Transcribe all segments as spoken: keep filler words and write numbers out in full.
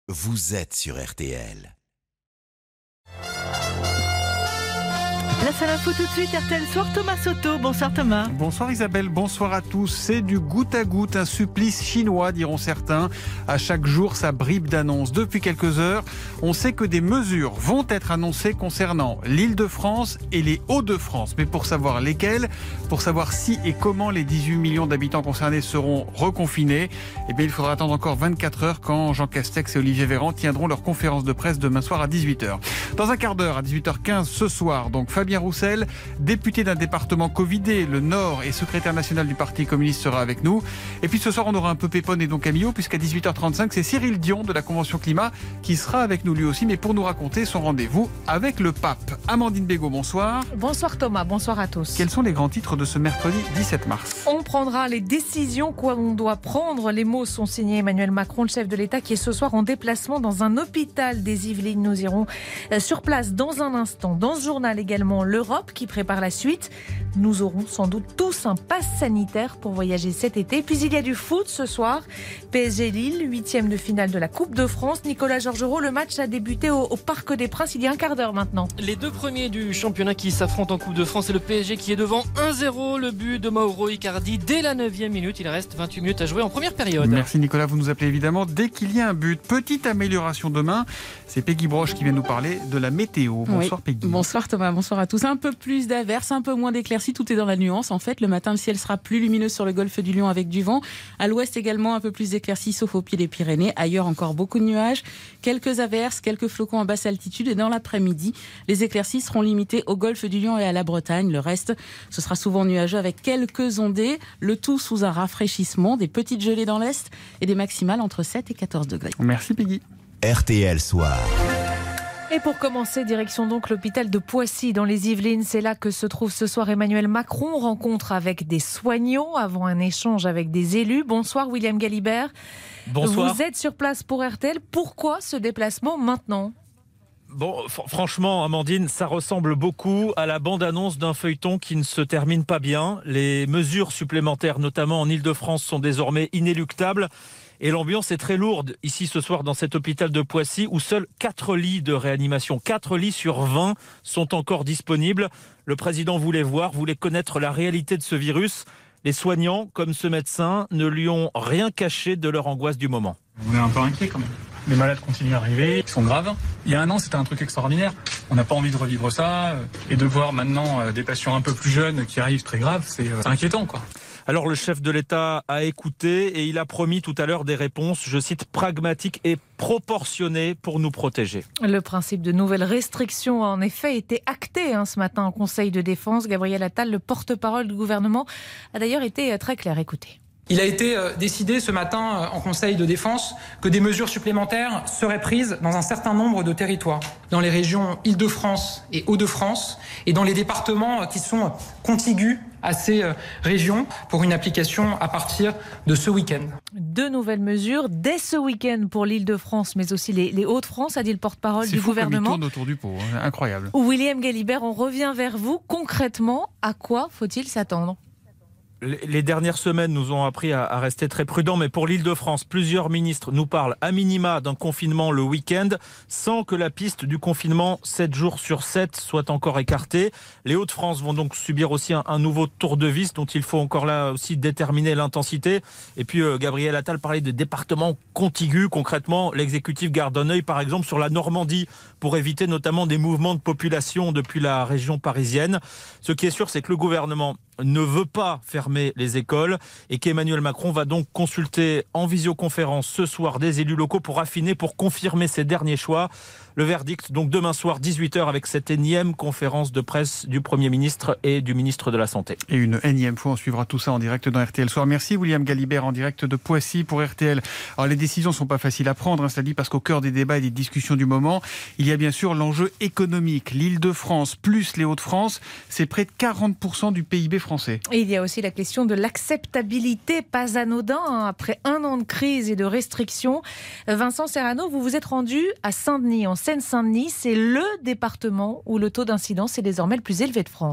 vous êtes sur R T L. Place à l'info tout de suite, R T L Soir, Thomas Soto. Bonsoir Thomas. Bonsoir Isabelle, bonsoir à tous. C'est du goutte à goutte, un supplice chinois diront certains. À chaque jour, ça bribe d'annonces. Depuis quelques heures, on sait que des mesures vont être annoncées concernant l'Île-de-France et les Hauts-de-France. Mais pour savoir lesquelles, pour savoir si et comment les dix-huit millions d'habitants concernés seront reconfinés, eh bien il faudra attendre encore vingt-quatre heures quand Jean Castex et Olivier Véran tiendront leur conférence de presse demain soir à dix-huit heures. Dans un quart d'heure, à dix-huit heures quinze ce soir, donc Fabien Roussel, député d'un département covidé, le Nord, et secrétaire national du Parti communiste sera avec nous. Et puis ce soir, on aura un peu Pépone et donc Camillo, puisqu'à dix-huit heures trente-cinq, c'est Cyril Dion de la Convention Climat qui sera avec nous lui aussi, mais pour nous raconter son rendez-vous avec le pape. Amandine Bégaud, bonsoir. Bonsoir Thomas, bonsoir à tous. Quels sont les grands titres de ce mercredi dix-sept mars ? On prendra les décisions qu'on doit prendre. Les mots sont signés Emmanuel Macron, le chef de l'État, qui est ce soir en déplacement dans un hôpital des Yvelines. Nous irons sur place dans un instant. Dans ce journal également, l'Europe qui prépare la suite. Nous aurons sans doute tous un pass sanitaire pour voyager cet été. Puis il y a du foot ce soir. P S G Lille, huitième de finale de la Coupe de France. Nicolas Georgerot, le match a débuté au, au Parc des Princes il y a un quart d'heure maintenant. Les deux premiers du championnat qui s'affrontent en Coupe de France et le P S G qui est devant un zéro. Le but de Mauro Icardi dès la neuvième minute. Il reste vingt-huit minutes à jouer en première période. Merci Nicolas, vous nous appelez évidemment dès qu'il y a un but. Petite amélioration demain. C'est Peggy Broche qui vient nous parler de la météo. Bonsoir oui. Peggy. Bonsoir Thomas, bonsoir à tous. Un peu plus d'averses, un peu moins d'éclaircies, tout est dans la nuance. En fait, le matin, le ciel sera plus lumineux sur le golfe du Lion avec du vent. À l'ouest également, un peu plus d'éclaircies, sauf au pied des Pyrénées. Ailleurs, encore beaucoup de nuages, quelques averses, quelques flocons en basse altitude. Et dans l'après-midi, les éclaircies seront limitées au golfe du Lion et à la Bretagne. Le reste, ce sera souvent nuageux avec quelques ondées. Le tout sous un rafraîchissement, des petites gelées dans l'est et des maximales entre sept et quatorze degrés. Merci Peggy. R T L Soir. Et pour commencer, direction donc l'hôpital de Poissy dans les Yvelines. C'est là que se trouve ce soir Emmanuel Macron. Rencontre avec des soignants avant un échange avec des élus. Bonsoir William Galibert. Bonsoir. Vous êtes sur place pour R T L. Pourquoi ce déplacement maintenant ? Bon, fr- franchement, Amandine, ça ressemble beaucoup à la bande-annonce d'un feuilleton qui ne se termine pas bien. Les mesures supplémentaires, notamment en Île-de-France, sont désormais inéluctables. Et l'ambiance est très lourde ici ce soir dans cet hôpital de Poissy où seuls quatre lits de réanimation, quatre lits sur vingt sont encore disponibles. Le président voulait voir, voulait connaître la réalité de ce virus. Les soignants, comme ce médecin, ne lui ont rien caché de leur angoisse du moment. On est un peu inquiets quand même. Les malades continuent à arriver, ils sont graves. Il y a un an, c'était un truc extraordinaire. On n'a pas envie de revivre ça. Et de voir maintenant des patients un peu plus jeunes qui arrivent très graves, c'est inquiétant, quoi. Alors le chef de l'État a écouté et il a promis tout à l'heure des réponses, je cite, pragmatiques et proportionnées pour nous protéger. Le principe de nouvelles restrictions a en effet été acté hein, ce matin au Conseil de défense. Gabriel Attal, le porte-parole du gouvernement, a d'ailleurs été très clair. Écoutez. Il a été décidé ce matin en Conseil de défense que des mesures supplémentaires seraient prises dans un certain nombre de territoires, dans les régions Île-de-France et Hauts-de-France et dans les départements qui sont contigus à ces régions pour une application à partir de ce week-end. Deux nouvelles mesures dès ce week-end pour l'Île-de-France, mais aussi les, les Hauts-de-France, a dit le porte-parole du gouvernement. C'est fou comme il tourne autour du pot, hein. Incroyable. William Galibert, on revient vers vous. Concrètement, à quoi faut-il s'attendre ? Les dernières semaines nous ont appris à rester très prudents, mais pour l'Île-de-France, plusieurs ministres nous parlent à minima d'un confinement le week-end, sans que la piste du confinement sept jours sur sept soit encore écartée. Les Hauts-de-France vont donc subir aussi un, un nouveau tour de vis dont il faut encore là aussi déterminer l'intensité. Et puis euh, Gabriel Attal parlait de départements contigus. Concrètement, l'exécutif garde un œil par exemple sur la Normandie pour éviter notamment des mouvements de population depuis la région parisienne. Ce qui est sûr, c'est que le gouvernement ne veut pas fermer les écoles et qu'Emmanuel Macron va donc consulter en visioconférence ce soir des élus locaux pour affiner, pour confirmer ses derniers choix. Le verdict, donc demain soir, dix-huit heures, avec cette énième conférence de presse du Premier ministre et du ministre de la Santé. Et une énième fois, on suivra tout ça en direct dans R T L Soir. Merci William Galibert en direct de Poissy pour R T L. Alors les décisions ne sont pas faciles à prendre, hein, cela dit, parce qu'au cœur des débats et des discussions du moment, il y a bien sûr l'enjeu économique. L'Île-de-France plus les Hauts-de-France, c'est près de quarante pour cent du P I B français. Et il y a aussi la question de l'acceptabilité, pas anodin, hein, après un an de crise et de restrictions. Vincent Serrano, vous vous êtes rendu à Saint-Denis, en Seine-Saint-Denis. C'est le département où le taux d'incidence est désormais le plus élevé de France.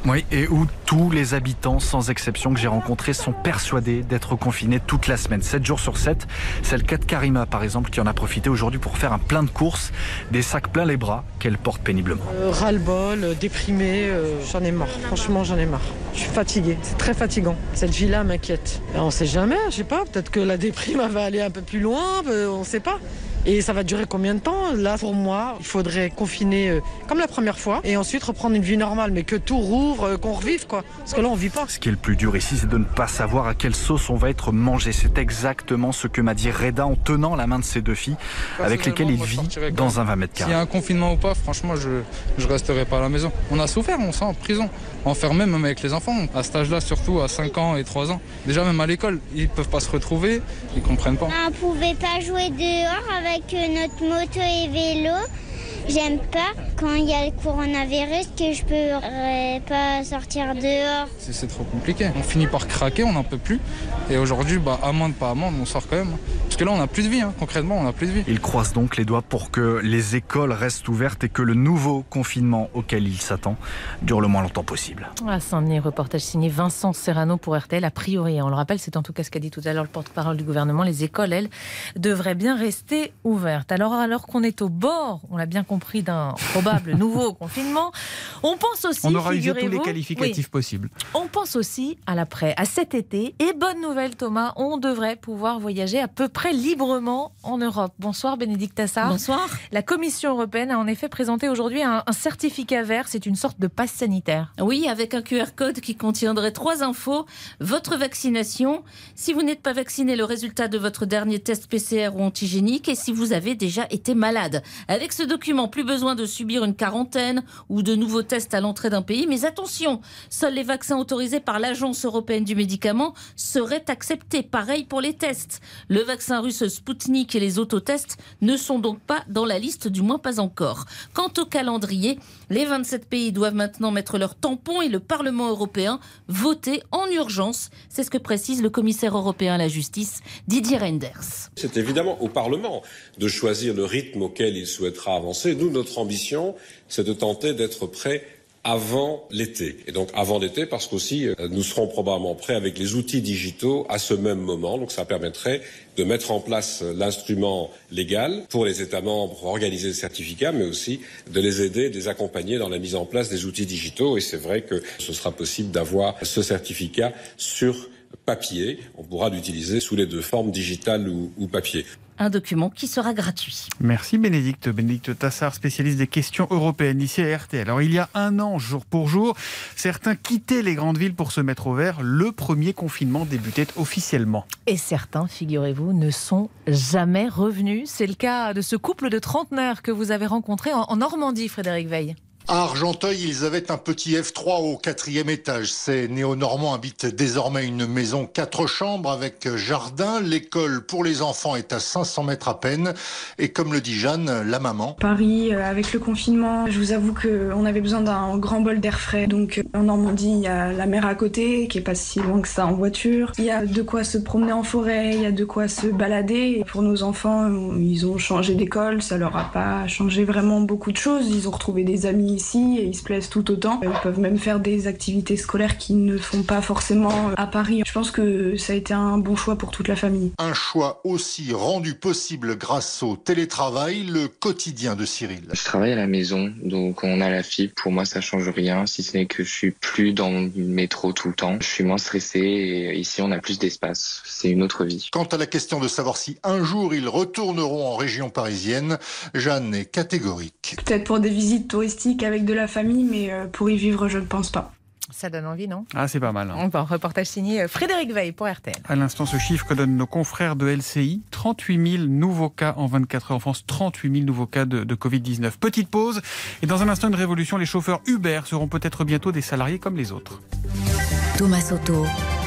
Oui, et où tous les habitants, sans exception, que j'ai rencontrés sont persuadés d'être confinés toute la semaine, sept jours sur sept. C'est le cas de Karima, par exemple, qui en a profité aujourd'hui pour faire un plein de courses, des sacs plein les bras qu'elle porte péniblement. Euh, ras-le-bol, euh, déprimé, euh, j'en ai marre. Franchement, j'en ai marre. Je suis fatiguée, c'est très fatigant. Cette vie-là m'inquiète. On ne sait jamais, je sais pas, peut-être que la déprime va aller un peu plus loin, on ne sait pas. Et ça va durer combien de temps? Là, pour moi, il faudrait confiner euh, comme la première fois et ensuite reprendre une vie normale, mais que tout rouvre, euh, qu'on revive, quoi. Parce que là, on vit pas. Ce qui est le plus dur ici, c'est de ne pas savoir à quelle sauce on va être mangé. C'est exactement ce que m'a dit Reda en tenant la main de ses deux filles, avec lesquelles il vit dans un vingt mètres carrés. S'il y a un confinement ou pas, franchement, je je resterai pas à la maison. On a souffert, on sent en prison, enfermé même avec les enfants. À cet âge-là, surtout à cinq ans et trois ans. Déjà, même à l'école, ils peuvent pas se retrouver, ils comprennent pas. On pouvait pas jouer dehors avec notre moto et vélo. J'aime pas quand il y a le coronavirus que je peux pas sortir dehors. C'est, c'est trop compliqué. On finit par craquer, on n'en peut plus. Et aujourd'hui, bah, amende, pas amende, on sort quand même. Parce que là, on n'a plus de vie, hein. Concrètement, on n'a plus de vie. Il croise donc les doigts pour que les écoles restent ouvertes et que le nouveau confinement auquel il s'attend dure le moins longtemps possible. À Saint-Denis, reportage signé Vincent Serrano pour R T L. A priori, on le rappelle, c'est en tout cas ce qu'a dit tout à l'heure le porte-parole du gouvernement. Les écoles, elles, devraient bien rester ouvertes. Alors, alors qu'on est au bord, on l'a bien compris, d'un probable nouveau confinement, on pense aussi, on aura usé tous les figurez-vous, qualificatifs oui, possibles. On pense aussi à l'après, à cet été. Et bonne nouvelle, Thomas, on devrait pouvoir voyager à peu près librement en Europe. Bonsoir, Bénédicte Tassard. Bonsoir. La Commission européenne a en effet présenté aujourd'hui un, un certificat vert. C'est une sorte de passe sanitaire. Oui, avec un Q R code qui contiendrait trois infos. Votre vaccination, si vous n'êtes pas vacciné, le résultat de votre dernier test P C R ou antigénique, et si vous avez déjà été malade. Avec ce document, plus besoin de subir une quarantaine ou de nouveaux tests à l'entrée d'un pays. Mais attention, seuls les vaccins autorisés par l'Agence européenne du médicament seraient acceptés. Pareil pour les tests. Le vaccin russe Sputnik et les autotests ne sont donc pas dans la liste, du moins pas encore. Quant au calendrier, les vingt-sept pays doivent maintenant mettre leur tampon et le Parlement européen voter en urgence. C'est ce que précise le commissaire européen à la justice, Didier Reynders. C'est évidemment au Parlement de choisir le rythme auquel il souhaitera avancer. Nous, notre ambition, c'est de tenter d'être prêts avant l'été. Et donc avant l'été, parce qu'aussi, nous serons probablement prêts avec les outils digitaux à ce même moment. Donc ça permettrait de mettre en place l'instrument légal pour les États membres pour organiser le certificat, mais aussi de les aider, de les accompagner dans la mise en place des outils digitaux. Et c'est vrai que ce sera possible d'avoir ce certificat sur papier. On pourra l'utiliser sous les deux formes, digitales ou, ou papier. Un document qui sera gratuit. Merci Bénédicte. Bénédicte Tassard, spécialiste des questions européennes ici à R T L. Alors il y a un an, jour pour jour, certains quittaient les grandes villes pour se mettre au vert. Le premier confinement débutait officiellement. Et certains, figurez-vous, ne sont jamais revenus. C'est le cas de ce couple de trentenaires que vous avez rencontré en Normandie, Frédéric Veil. À Argenteuil, ils avaient un petit F trois au quatrième étage. Ces néo-normands habitent désormais une maison quatre chambres avec jardin. L'école pour les enfants est à cinq cents mètres à peine. Et comme le dit Jeanne, la maman. Paris, avec le confinement, je vous avoue qu'on avait besoin d'un grand bol d'air frais. Donc en Normandie, il y a la mer à côté, qui est pas si loin que ça en voiture. Il y a de quoi se promener en forêt, il y a de quoi se balader. Et pour nos enfants, ils ont changé d'école, ça leur a pas changé vraiment beaucoup de choses. Ils ont retrouvé des amis ici et ils se plaisent tout autant. Ils peuvent même faire des activités scolaires qu'ils ne font pas forcément à Paris. Je pense que ça a été un bon choix pour toute la famille. Un choix aussi rendu possible grâce au télétravail, le quotidien de Cyril. Je travaille à la maison, donc on a la fibre. Pour moi, ça change rien, si ce n'est que je suis plus dans le métro tout le temps. Je suis moins stressé et ici, on a plus d'espace. C'est une autre vie. Quant à la question de savoir si un jour ils retourneront en région parisienne, Jeanne est catégorique. Peut-être pour des visites touristiques avec de la famille, mais pour y vivre, je ne pense pas. Ça donne envie, non ? Ah, c'est pas mal. Hein. Bon, reportage signé Frédéric Veil pour R T L. À l'instant, ce chiffre que donnent nos confrères de L C I, trente-huit mille nouveaux cas en vingt-quatre heures en France, trente-huit mille nouveaux cas de, de covid dix-neuf. Petite pause, et dans un instant, une révolution. Les chauffeurs Uber seront peut-être bientôt des salariés comme les autres. Thomas Soto,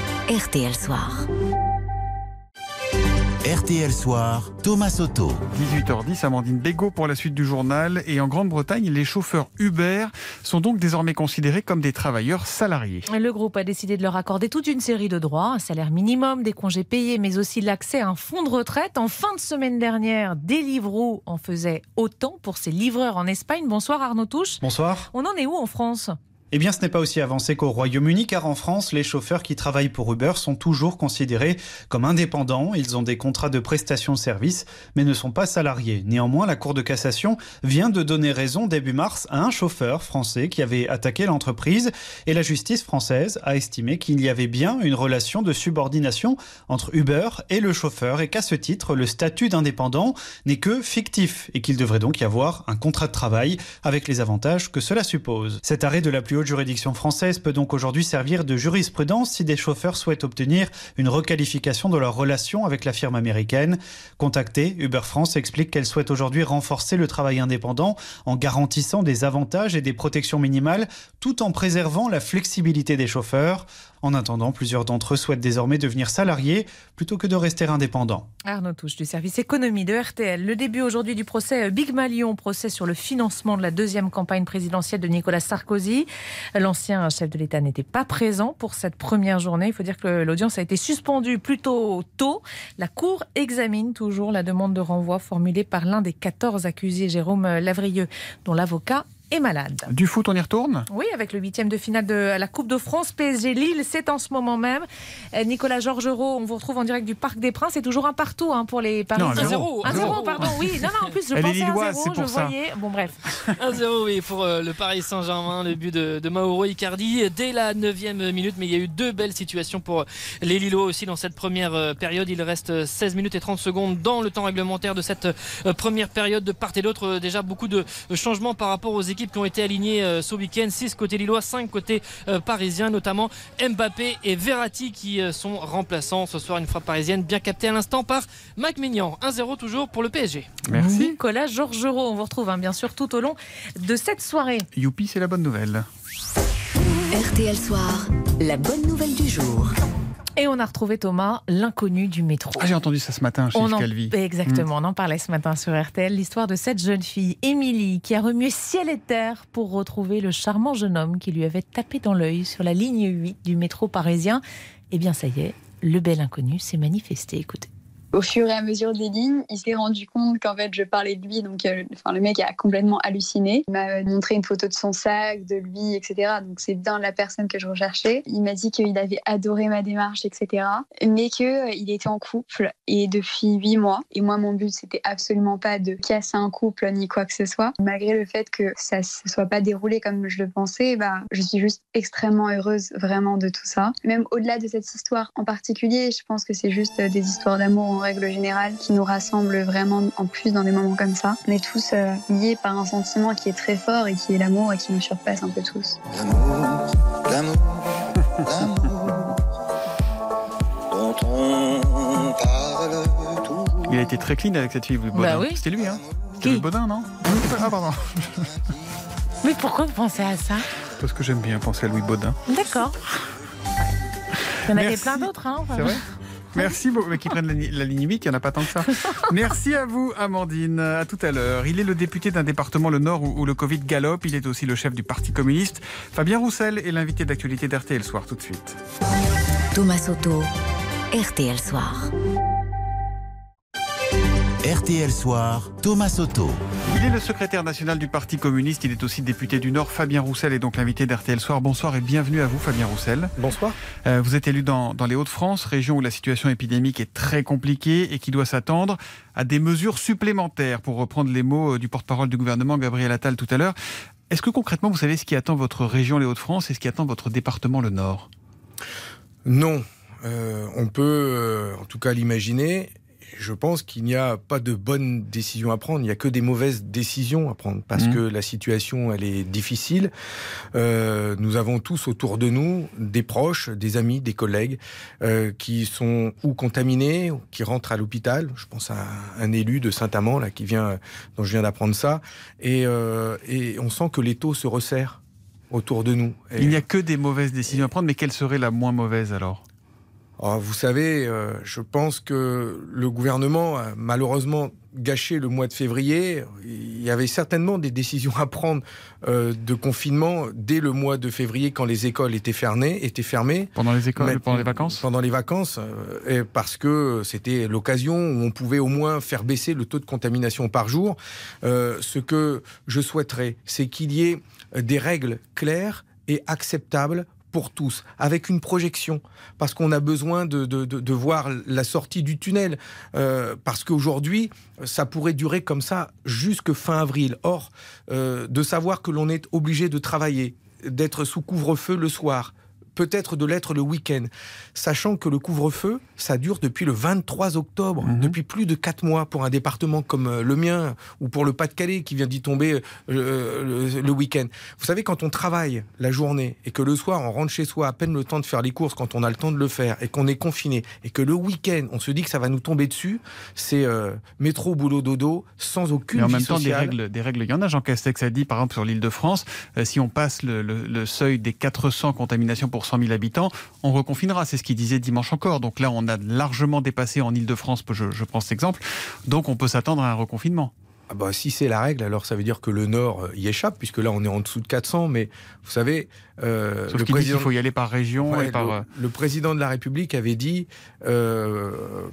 R T L Soir. R T L Soir, Thomas Soto. dix-huit heures dix, Amandine Bégaud pour la suite du journal. Et en Grande-Bretagne, les chauffeurs Uber sont donc désormais considérés comme des travailleurs salariés. Le groupe a décidé de leur accorder toute une série de droits, un salaire minimum, des congés payés, mais aussi l'accès à un fonds de retraite. En fin de semaine dernière, Deliveroo en faisait autant pour ses livreurs en Espagne. Bonsoir Arnaud Touche. Bonsoir. On en est où en France ? Eh bien, ce n'est pas aussi avancé qu'au Royaume-Uni, car en France, les chauffeurs qui travaillent pour Uber sont toujours considérés comme indépendants. Ils ont des contrats de prestation de service, mais ne sont pas salariés. Néanmoins, la Cour de cassation vient de donner raison début mars à un chauffeur français qui avait attaqué l'entreprise. Et la justice française a estimé qu'il y avait bien une relation de subordination entre Uber et le chauffeur, et qu'à ce titre, le statut d'indépendant n'est que fictif, et qu'il devrait donc y avoir un contrat de travail avec les avantages que cela suppose. Cet arrêt de la plus haute juridiction française peut donc aujourd'hui servir de jurisprudence si des chauffeurs souhaitent obtenir une requalification de leur relation avec la firme américaine. Contactée, Uber France explique qu'elle souhaite aujourd'hui renforcer le travail indépendant en garantissant des avantages et des protections minimales tout en préservant la flexibilité des chauffeurs. En attendant, plusieurs d'entre eux souhaitent désormais devenir salariés plutôt que de rester indépendants. Arnaud Touche du service économie de R T L. Le début aujourd'hui du procès Big Malion, procès sur le financement de la deuxième campagne présidentielle de Nicolas Sarkozy. L'ancien chef de l'État n'était pas présent pour cette première journée. Il faut dire que l'audience a été suspendue plutôt tôt. La Cour examine toujours la demande de renvoi formulée par l'un des quatorze accusés, Jérôme Lavrieux, dont l'avocat est malade. Du foot, on y retourne ? Oui, avec le huitième de finale de la Coupe de France, P S G Lille, c'est en ce moment même. Nicolas Georgerot, on vous retrouve en direct du Parc des Princes. C'est toujours un partout hein, pour les Parisiens. un zéro. un zéro, pardon. Oui, non, non, en plus, je Elle pensais est lilloise, à zéro, je ça. voyais. Bon, bref. un zéro, oui, pour euh, le Paris Saint-Germain. Le but de, de Mauro Icardi dès la neuvième minute. Mais il y a eu deux belles situations pour les Lillois aussi dans cette première euh, période. Il reste seize minutes et trente secondes dans le temps réglementaire de cette euh, première période de part et d'autre. Euh, déjà beaucoup de changements par rapport aux équipes qui ont été alignées ce week-end, six côté lillois, cinq côté euh, parisien, notamment Mbappé et Verratti qui euh, sont remplaçants ce soir. Une frappe parisienne bien captée à l'instant par Mac Mignan. un zéro toujours pour le P S G. Merci. Nicolas Georgerot, on vous retrouve hein, bien sûr tout au long de cette soirée. Youpi, c'est la bonne nouvelle. R T L Soir, la bonne nouvelle du jour. Et on a retrouvé Thomas, l'inconnu du métro. Ah, j'ai entendu ça ce matin chez on en... Calvi. Exactement, mmh. on en parlait ce matin sur R T L. L'histoire de cette jeune fille, Émilie, qui a remué ciel et terre pour retrouver le charmant jeune homme qui lui avait tapé dans l'œil sur la ligne huit du métro parisien. Eh bien, ça y est, le bel inconnu s'est manifesté. Écoutez. Au fur et à mesure des lignes, il s'est rendu compte qu'en fait je parlais de lui, donc euh, enfin, le mec a complètement halluciné. Il m'a montré une photo de son sac, de lui, et cetera. Donc c'est bien la personne que je recherchais. Il m'a dit qu'il avait adoré ma démarche, et cetera. Mais qu'il euh, était en couple et depuis huit mois. Et moi mon but c'était absolument pas de casser un couple ni quoi que ce soit. Malgré le fait que ça se soit pas déroulé comme je le pensais, bah, je suis juste extrêmement heureuse vraiment de tout ça. Même au-delà de cette histoire en particulier, je pense que c'est juste des histoires d'amour en règle générale qui nous rassemble vraiment en plus dans des moments comme ça. On est tous euh, liés par un sentiment qui est très fort et qui est l'amour et qui nous surpasse un peu tous. L'amour, l'amour, l'amour dont on parle tout. Il a été très clean avec cette fille, Louis Baudin. Bah oui. C'était lui, hein C'était Louis Baudin, non Ah, pardon. Mais pourquoi vous pensez à ça ? Parce que j'aime bien penser à Louis Baudin. D'accord. Il y en avait Merci. plein d'autres, hein. C'est vrai ? Merci beaucoup, mais qui prennent la, la ligne huit, il n'y en a pas tant que ça. Merci à vous, Amandine. À tout à l'heure. Il est le député d'un département, le Nord, où, où le Covid galope. Il est aussi le chef du Parti communiste. Fabien Roussel est l'invité d'actualité d'R T L Soir, tout de suite. Thomas Soto, R T L Soir. R T L Soir, Thomas Soto. Il est le secrétaire national du Parti communiste, il est aussi député du Nord. Fabien Roussel est donc l'invité d'R T L Soir. Bonsoir et bienvenue à vous, Fabien Roussel. Bonsoir. Euh, vous êtes élu dans, dans les Hauts-de-France, région où la situation épidémique est très compliquée et qui doit s'attendre à des mesures supplémentaires, pour reprendre les mots du porte-parole du gouvernement, Gabriel Attal, tout à l'heure. Est-ce que concrètement, vous savez ce qui attend votre région, les Hauts-de-France, et ce qui attend votre département, le Nord ? Non. Euh, on peut, euh, en tout cas, l'imaginer. Je pense qu'il n'y a pas de bonnes décisions à prendre, il n'y a que des mauvaises décisions à prendre, parce mmh. que la situation, elle est difficile. Euh, nous avons tous autour de nous des proches, des amis, des collègues euh, qui sont ou contaminés, ou qui rentrent à l'hôpital. Je pense à un élu de Saint-Amand, là, qui vient, dont je viens d'apprendre ça. Et, euh, et on sent que les taux se resserrent autour de nous. Et il n'y a que des mauvaises décisions à prendre, mais quelle serait la moins mauvaise alors ? Alors, vous savez, euh, je pense que le gouvernement a malheureusement gâché le mois de février. Il y avait certainement des décisions à prendre euh, de confinement dès le mois de février, quand les écoles étaient fermées. Étaient fermées pendant les écoles, Mais, pendant les vacances Pendant les vacances, euh, parce que c'était l'occasion où on pouvait au moins faire baisser le taux de contamination par jour. Euh, ce que je souhaiterais, c'est qu'il y ait des règles claires et acceptable pour tous, avec une projection, parce qu'on a besoin de, de, de, de voir la sortie du tunnel, euh, parce qu'aujourd'hui, ça pourrait durer comme ça jusque fin avril. Or, euh, de savoir que l'on est obligé de travailler, d'être sous couvre-feu le soir, peut-être de l'être le week-end, sachant que le couvre-feu, ça dure depuis le vingt-trois octobre, mmh. depuis plus de quatre mois pour un département comme le mien, ou pour le Pas-de-Calais qui vient d'y tomber euh, le, le week-end. Vous savez, quand on travaille la journée, et que le soir, on rentre chez soi, à peine le temps de faire les courses, quand on a le temps de le faire, et qu'on est confiné, et que le week-end, on se dit que ça va nous tomber dessus, c'est euh, métro, boulot, dodo, sans aucune vie sociale. Mais en même temps, des règles, des règles, il y en a. Jean Castex a dit, par exemple, sur l'Île-de-France, euh, si on passe le, le, le seuil des quatre cents contaminations pour cent mille habitants, on reconfinera. C'est ce qu'il disait dimanche encore. Donc là, on a largement dépassé en Île-de-France, je, je prends cet exemple. Donc on peut s'attendre à un reconfinement. Ah bah, si c'est la règle, alors ça veut dire que le Nord y échappe, puisque là on est en dessous de quatre cents, mais vous savez... Euh, Sauf le qu'il président... dit qu'il faut y aller par région. Ouais, et par... Le, le président de la République avait dit euh,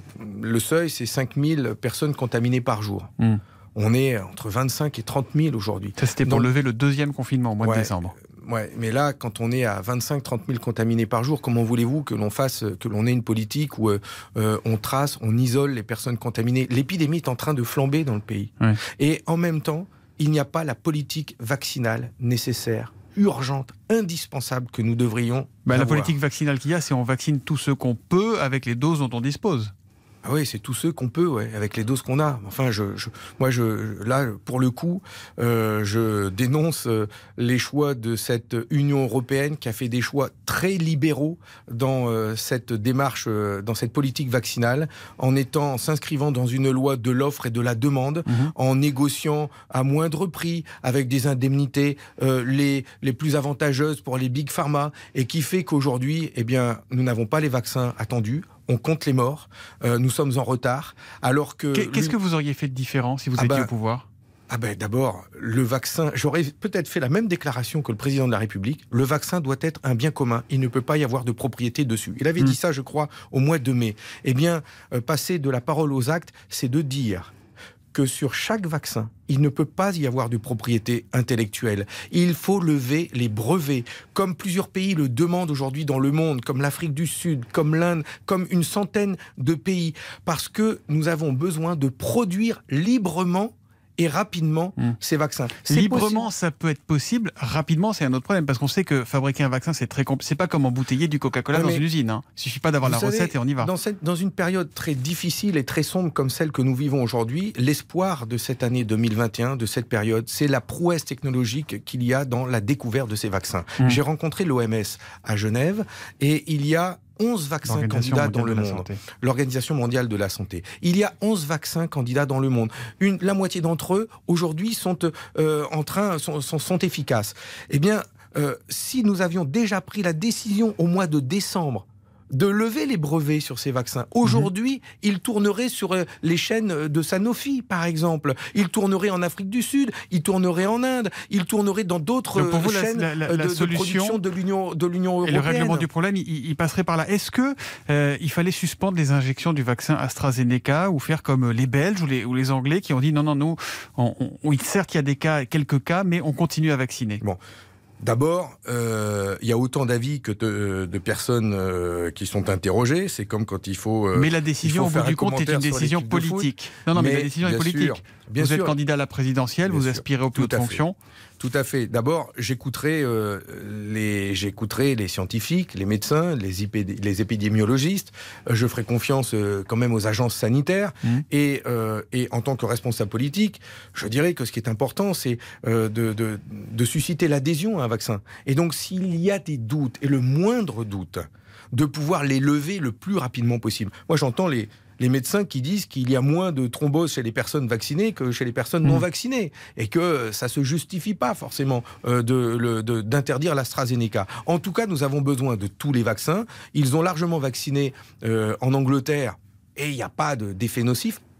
le seuil, c'est cinq mille personnes contaminées par jour. Mm. On est entre vingt-cinq et trente mille aujourd'hui. Ça, c'était pour Donc, lever le deuxième confinement au mois ouais, de décembre. Ouais, mais là, quand on est à vingt-cinq à trente mille contaminés par jour, comment voulez-vous que l'on fasse, que l'on ait une politique où euh, on trace, on isole les personnes contaminées? L'épidémie est en train de flamber dans le pays. Ouais. Et en même temps, il n'y a pas la politique vaccinale nécessaire, urgente, indispensable que nous devrions bah, avoir. La politique vaccinale qu'il y a, c'est on vaccine tous ceux qu'on peut avec les doses dont on dispose. Ah oui, c'est tous ceux qu'on peut, ouais, avec les doses qu'on a. Enfin, je, je, moi, je, là, pour le coup, euh, je dénonce euh, les choix de cette Union européenne qui a fait des choix très libéraux dans euh, cette démarche, euh, dans cette politique vaccinale, en étant, en s'inscrivant dans une loi de l'offre et de la demande, mmh. en négociant à moindre prix, avec des indemnités euh, les, les plus avantageuses pour les big pharma, et qui fait qu'aujourd'hui, eh bien, nous n'avons pas les vaccins attendus. On compte les morts, euh, nous sommes en retard, alors que... Qu'est-ce que vous auriez fait de différent si vous ah étiez ben, au pouvoir? Ah ben d'abord, le vaccin, j'aurais peut-être fait la même déclaration que le président de la République, le vaccin doit être un bien commun, il ne peut pas y avoir de propriété dessus. Il avait mmh. dit ça, je crois, au mois de mai. Eh bien, euh, passer de la parole aux actes, c'est de dire que sur chaque vaccin, il ne peut pas y avoir de propriété intellectuelle. Il faut lever les brevets, comme plusieurs pays le demandent aujourd'hui dans le monde, comme l'Afrique du Sud, comme l'Inde, comme une centaine de pays, parce que nous avons besoin de produire librement et rapidement mmh. ces vaccins. C'est librement, possible. Ça peut être possible. Rapidement, c'est un autre problème, parce qu'on sait que fabriquer un vaccin, c'est très compliqué. C'est pas comme embouteiller du Coca-Cola ouais, dans une usine. Hein. Il suffit pas d'avoir la savez, recette et on y va. Dans, cette, dans une période très difficile et très sombre comme celle que nous vivons aujourd'hui, l'espoir de cette année deux mille vingt et un, de cette période, c'est la prouesse technologique qu'il y a dans la découverte de ces vaccins. Mmh. J'ai rencontré l'O M S à Genève et il y a onze vaccins candidats dans le monde. L'Organisation mondiale de la santé. Il y a onze vaccins candidats dans le monde. Une, la moitié d'entre eux, aujourd'hui, sont, euh, en train, sont, sont, sont efficaces. Eh bien, euh, si nous avions déjà pris la décision au mois de décembre de lever les brevets sur ces vaccins. Aujourd'hui, mmh. ils tourneraient sur les chaînes de Sanofi, par exemple. Ils tourneraient en Afrique du Sud, ils tourneraient en Inde, ils tourneraient dans d'autres vous, chaînes la, la, la de, de production de l'Union, de l'Union européenne. Et le règlement du problème, il, il passerait par là. Est-ce que euh, il fallait suspendre les injections du vaccin AstraZeneca ou faire comme les Belges ou les, ou les Anglais qui ont dit non, non, nous, on, on, certes, il y a des cas, quelques cas, mais on continue à vacciner. Bon. D'abord, euh, il y a autant d'avis que de, de personnes euh, qui sont interrogées. C'est comme quand il faut. Euh, mais la décision, au bout du compte, est une décision politique. Non, non, mais, mais la décision est politique. Sûr, bien vous sûr. êtes candidat à la présidentielle, bien vous aspirez aux plus hautes fonctions. Tout à fait. D'abord, j'écouterai euh, les, j'écouterai les scientifiques, les médecins, les, épid- les épidémiologistes. Euh, je ferai confiance euh, quand même aux agences sanitaires. Mmh. Et, euh, et en tant que responsable politique, je dirais que ce qui est important, c'est euh, de, de, de susciter l'adhésion à un vaccin. Et donc, s'il y a des doutes, et le moindre doute, de pouvoir les lever le plus rapidement possible. Moi, j'entends les... les médecins qui disent qu'il y a moins de thrombose chez les personnes vaccinées que chez les personnes non vaccinées et que ça ne se justifie pas forcément euh, de, le, de, d'interdire l'AstraZeneca. En tout cas, nous avons besoin de tous les vaccins. Ils ont largement vacciné euh, en Angleterre et il n'y a pas de, d'effet nocif.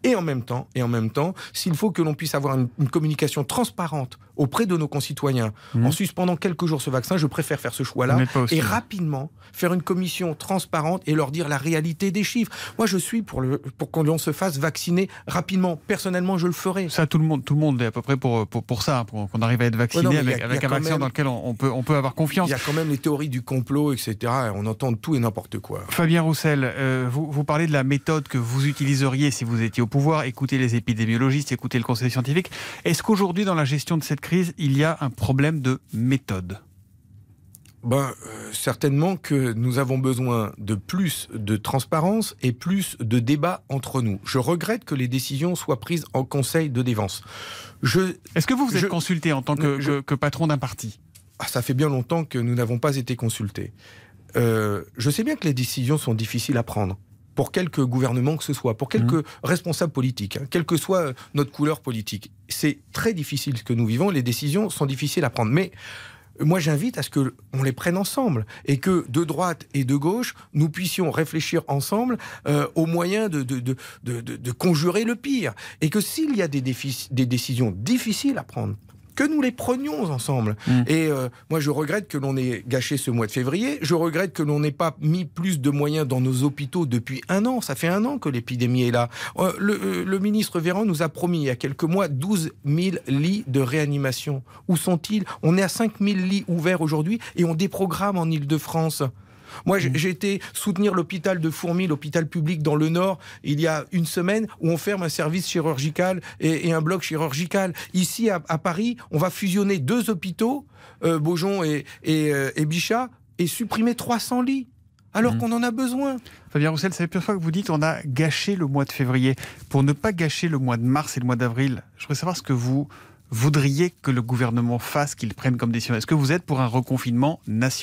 Et en même temps, et en même temps, s'il faut que l'on puisse avoir une, une communication transparente auprès de nos concitoyens, mmh. en suspendant quelques jours ce vaccin, je préfère faire ce choix-là et rapidement faire une commission transparente et leur dire la réalité des chiffres. Moi, je suis pour, le, pour qu'on se fasse vacciner rapidement. Personnellement, je le ferai. Ça, tout le monde, tout le monde est à peu près pour, pour, pour ça, pour qu'on arrive à être vacciné ouais, non, avec, a, avec un vaccin même, dans lequel on, on, peut, on peut avoir confiance. Il y a quand même les théories du complot, et cetera. On entend tout et n'importe quoi. Fabien Roussel, euh, vous, vous parlez de la méthode que vous utiliseriez si vous étiez au pouvoir. Écoutez les épidémiologistes, écoutez le conseil scientifique. Est-ce qu'aujourd'hui, dans la gestion de cette crise, il y a un problème de méthode ? Ben, euh, certainement que nous avons besoin de plus de transparence et plus de débat entre nous. Je regrette que les décisions soient prises en conseil de défense. Je, Est-ce que vous vous êtes je, consulté en tant que, je, que, que patron d'un parti ? ah, Ça fait bien longtemps que nous n'avons pas été consultés. Euh, je sais bien que les décisions sont difficiles à prendre. Pour quelque gouvernement que ce soit, pour quelque mmh. responsable politique, hein, quelle que soit notre couleur politique. C'est très difficile ce que nous vivons, les décisions sont difficiles à prendre. Mais moi, j'invite à ce qu'on les prenne ensemble et que de droite et de gauche, nous puissions réfléchir ensemble euh, aux moyens de, de, de, de, de, de conjurer le pire. Et que s'il y a des, défi- des décisions difficiles à prendre, que nous les prenions ensemble. Mmh. Et euh, moi, je regrette que l'on ait gâché ce mois de février. Je regrette que l'on n'ait pas mis plus de moyens dans nos hôpitaux depuis un an. Ça fait un an que l'épidémie est là. Euh, le, euh, le ministre Véran nous a promis il y a quelques mois douze mille lits de réanimation. Où sont-ils ? On est à cinq mille lits ouverts aujourd'hui et on déprogramme en Île-de-France. Moi, mmh. j'ai été soutenir l'hôpital de Fourmi, l'hôpital public dans le Nord, il y a une semaine, où on ferme un service chirurgical et, et un bloc chirurgical. Ici, à, à Paris, on va fusionner deux hôpitaux, euh, Beaujon et, et, euh, et Bichat, et supprimer trois cents lits, alors mmh. qu'on en a besoin. Fabien Roussel, c'est la première fois que vous dites on a gâché le mois de février. Pour ne pas gâcher le mois de mars et le mois d'avril, je voudrais savoir ce que vous voudriez que le gouvernement fasse, qu'il prenne comme décision. Est-ce que vous êtes pour un reconfinement national ?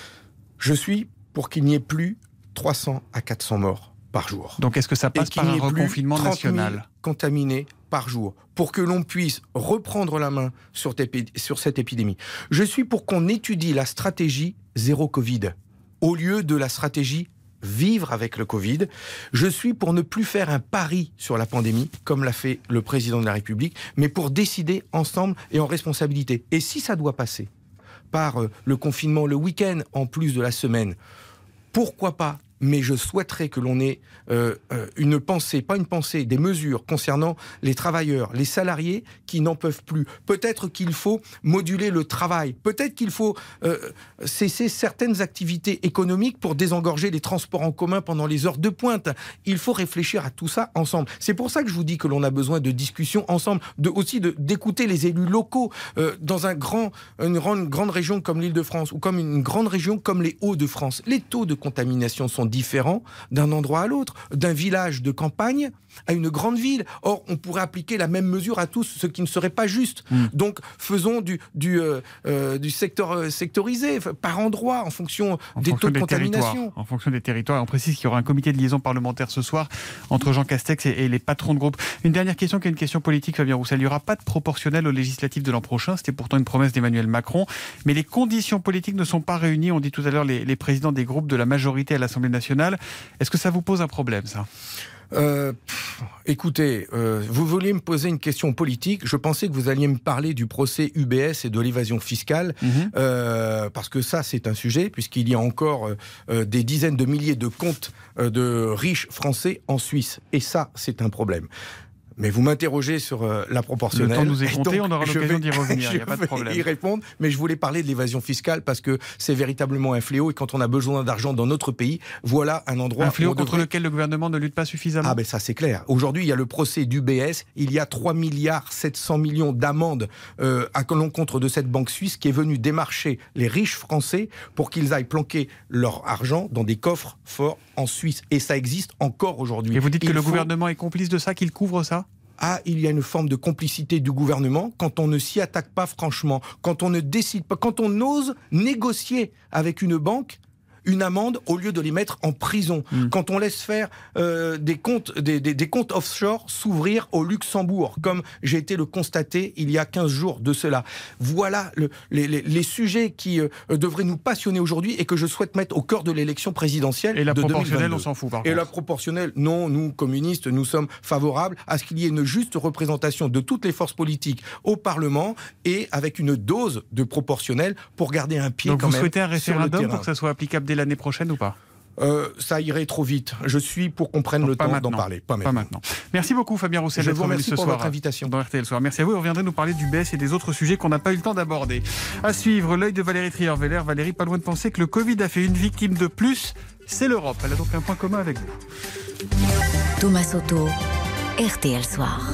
Je suis pour qu'il n'y ait plus trois cents à quatre cents morts par jour. Donc est-ce que ça passe par un reconfinement national ? Contaminés par jour, pour que l'on puisse reprendre la main sur, sur cette épidémie. Je suis pour qu'on étudie la stratégie zéro Covid, au lieu de la stratégie vivre avec le Covid. Je suis pour ne plus faire un pari sur la pandémie, comme l'a fait le président de la République, mais pour décider ensemble et en responsabilité. Et si ça doit passer par le confinement le week-end en plus de la semaine, pourquoi pas ? Mais je souhaiterais que l'on ait euh, une pensée, pas une pensée, des mesures concernant les travailleurs, les salariés qui n'en peuvent plus. Peut-être qu'il faut moduler le travail, peut-être qu'il faut euh, cesser certaines activités économiques pour désengorger les transports en commun pendant les heures de pointe. Il faut réfléchir à tout ça ensemble. C'est pour ça que je vous dis que l'on a besoin de discussions ensemble, de, aussi de, d'écouter les élus locaux. Euh, dans un grand, une grande, grande région comme l'Île-de-France ou comme une grande région comme les Hauts-de-France, les taux de contamination sont différents d'un endroit à l'autre, d'un village de campagne à une grande ville. Or, on pourrait appliquer la même mesure à tous, ce qui ne serait pas juste. Mmh. Donc, faisons du, du, euh, euh, du secteur euh, sectorisé, par endroit, en fonction en des fonction taux de des contamination. En fonction des territoires. On précise qu'il y aura un comité de liaison parlementaire ce soir entre Jean Castex et, et les patrons de groupe. Une dernière question qui est une question politique, Fabien Roussel. Il n'y aura pas de proportionnel aux législatives de l'an prochain. C'était pourtant une promesse d'Emmanuel Macron. Mais les conditions politiques ne sont pas réunies. On dit tout à l'heure les, les présidents des groupes de la majorité à l'Assemblée nationale. Est-ce que ça vous pose un problème, ça ? Euh, pff, écoutez, euh, vous vouliez me poser une question politique. Je pensais que vous alliez me parler du procès U B S et de l'évasion fiscale, mmh. euh, parce que ça, c'est un sujet, puisqu'il y a encore euh, des dizaines de milliers de comptes euh, de riches français en Suisse. Et ça, c'est un problème. Mais vous m'interrogez sur euh, la proportionnelle. Le temps nous est compté, on aura l'occasion d'y revenir, il n'y a pas de problème. Je vais y répondre, mais je voulais parler de l'évasion fiscale parce que c'est véritablement un fléau et quand on a besoin d'argent dans notre pays, voilà un endroit... Un fléau où on contre devrait... lequel le gouvernement ne lutte pas suffisamment. Ah ben ça c'est clair. Aujourd'hui, il y a le procès d'U B S, il y a trois milliards sept cents millions d'amendes euh, à l'encontre de cette banque suisse qui est venue démarcher les riches français pour qu'ils aillent planquer leur argent dans des coffres forts en Suisse. Et ça existe encore aujourd'hui. Et vous dites il que le faut... gouvernement est complice de ça, qu'il couvre ça ? Ah, il y a une forme de complicité du gouvernement quand on ne s'y attaque pas franchement, quand on ne décide pas, quand on ose négocier avec une banque une amende au lieu de les mettre en prison. Mmh. Quand on laisse faire euh, des comptes, des, des, des comptes offshore s'ouvrir au Luxembourg, comme j'ai été le constater il y a quinze jours de cela. Voilà le, les, les, les sujets qui euh, devraient nous passionner aujourd'hui et que je souhaite mettre au cœur de l'élection présidentielle. Et la de proportionnelle, on s'en fout par Et contre. la proportionnelle, non, nous, communistes, nous sommes favorables à ce qu'il y ait une juste représentation de toutes les forces politiques au Parlement et avec une dose de proportionnelle pour garder un pied Donc quand vous même souhaitez un sur le référendum terrain. pour que ça soit applicable dès l'année prochaine ou pas ? Euh, ça irait trop vite. Je suis pour qu'on prenne Donc le pas temps maintenant. d'en parler. Pas Pas maintenant. maintenant. Merci beaucoup Fabien Roussel Je d'être vous venu remercie ce pour soir votre invitation. dans R T L Soir. Merci à vous. Vous reviendrez nous parler du B E S et des autres sujets qu'on n'a pas eu le temps d'aborder. À suivre, l'œil de Valérie Trierweiler. Valérie, pas loin de penser que le Covid a fait une victime de plus, c'est l'Europe. Elle a donc un point commun avec vous. Thomas Soto, R T L Soir.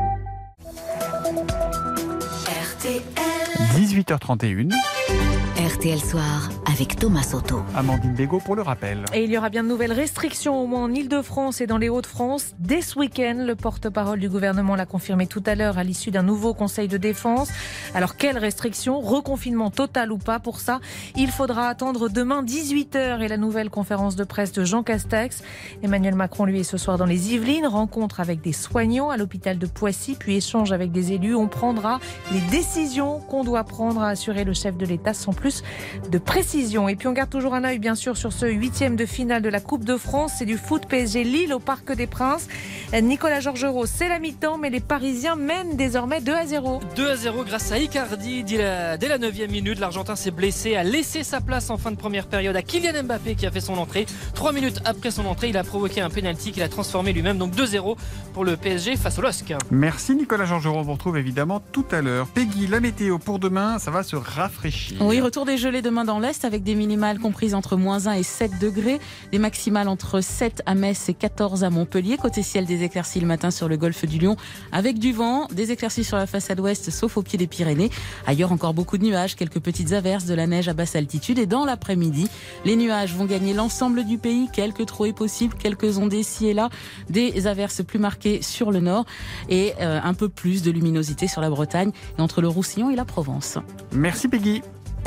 R T L. dix-huit heures trente et une. R T L Soir avec Thomas Soto. Amandine Bégaud pour le rappel. Et il y aura bien de nouvelles restrictions, au moins en Ile-de-France et dans les Hauts-de-France, dès ce week-end. Le porte-parole du gouvernement l'a confirmé tout à l'heure à l'issue d'un nouveau conseil de défense. Alors, quelles restrictions ? Reconfinement total ou pas ? Pour ça, il faudra attendre demain dix-huit heures et la nouvelle conférence de presse de Jean Castex. Emmanuel Macron, lui, est ce soir dans les Yvelines, rencontre avec des soignants à l'hôpital de Poissy, puis échange avec des élus. On prendra les décisions qu'on doit prendre, a assuré le chef de l'État, sans plus de précision. Et puis on garde toujours un œil bien sûr sur ce huitième de finale de la Coupe de France. C'est du foot P S G Lille au Parc des Princes. Nicolas Georgerot, c'est la mi-temps, mais les Parisiens mènent désormais deux à zéro. deux à zéro grâce à Icardi. Dès la, dès la neuvième minute, l'Argentin s'est blessé, a laissé sa place en fin de première période à Kylian Mbappé qui a fait son entrée. Trois minutes après son entrée, il a provoqué un pénalty qu'il a transformé lui-même. Donc deux zéro pour le P S G face au L O S C. Merci Nicolas Georgerot. On vous retrouve évidemment tout à l'heure. Peggy, la météo pour demain, ça va se rafraîchir. Oui, retour des gelées demain dans l'Est avec des minimales comprises entre moins un et sept degrés. Des maximales entre sept à Metz et quatorze à Montpellier. Côté ciel, des éclaircies le matin sur le golfe du Lion avec du vent. Des éclaircies sur la façade ouest sauf au pied des Pyrénées. Ailleurs, encore beaucoup de nuages, quelques petites averses, de la neige à basse altitude. Et dans l'après-midi, les nuages vont gagner l'ensemble du pays. Quelques trouées possibles, quelques ondées ci et là. Des averses plus marquées sur le nord et euh, un peu plus de luminosité sur la Bretagne et entre le Roussillon et la Provence. Merci Peggy.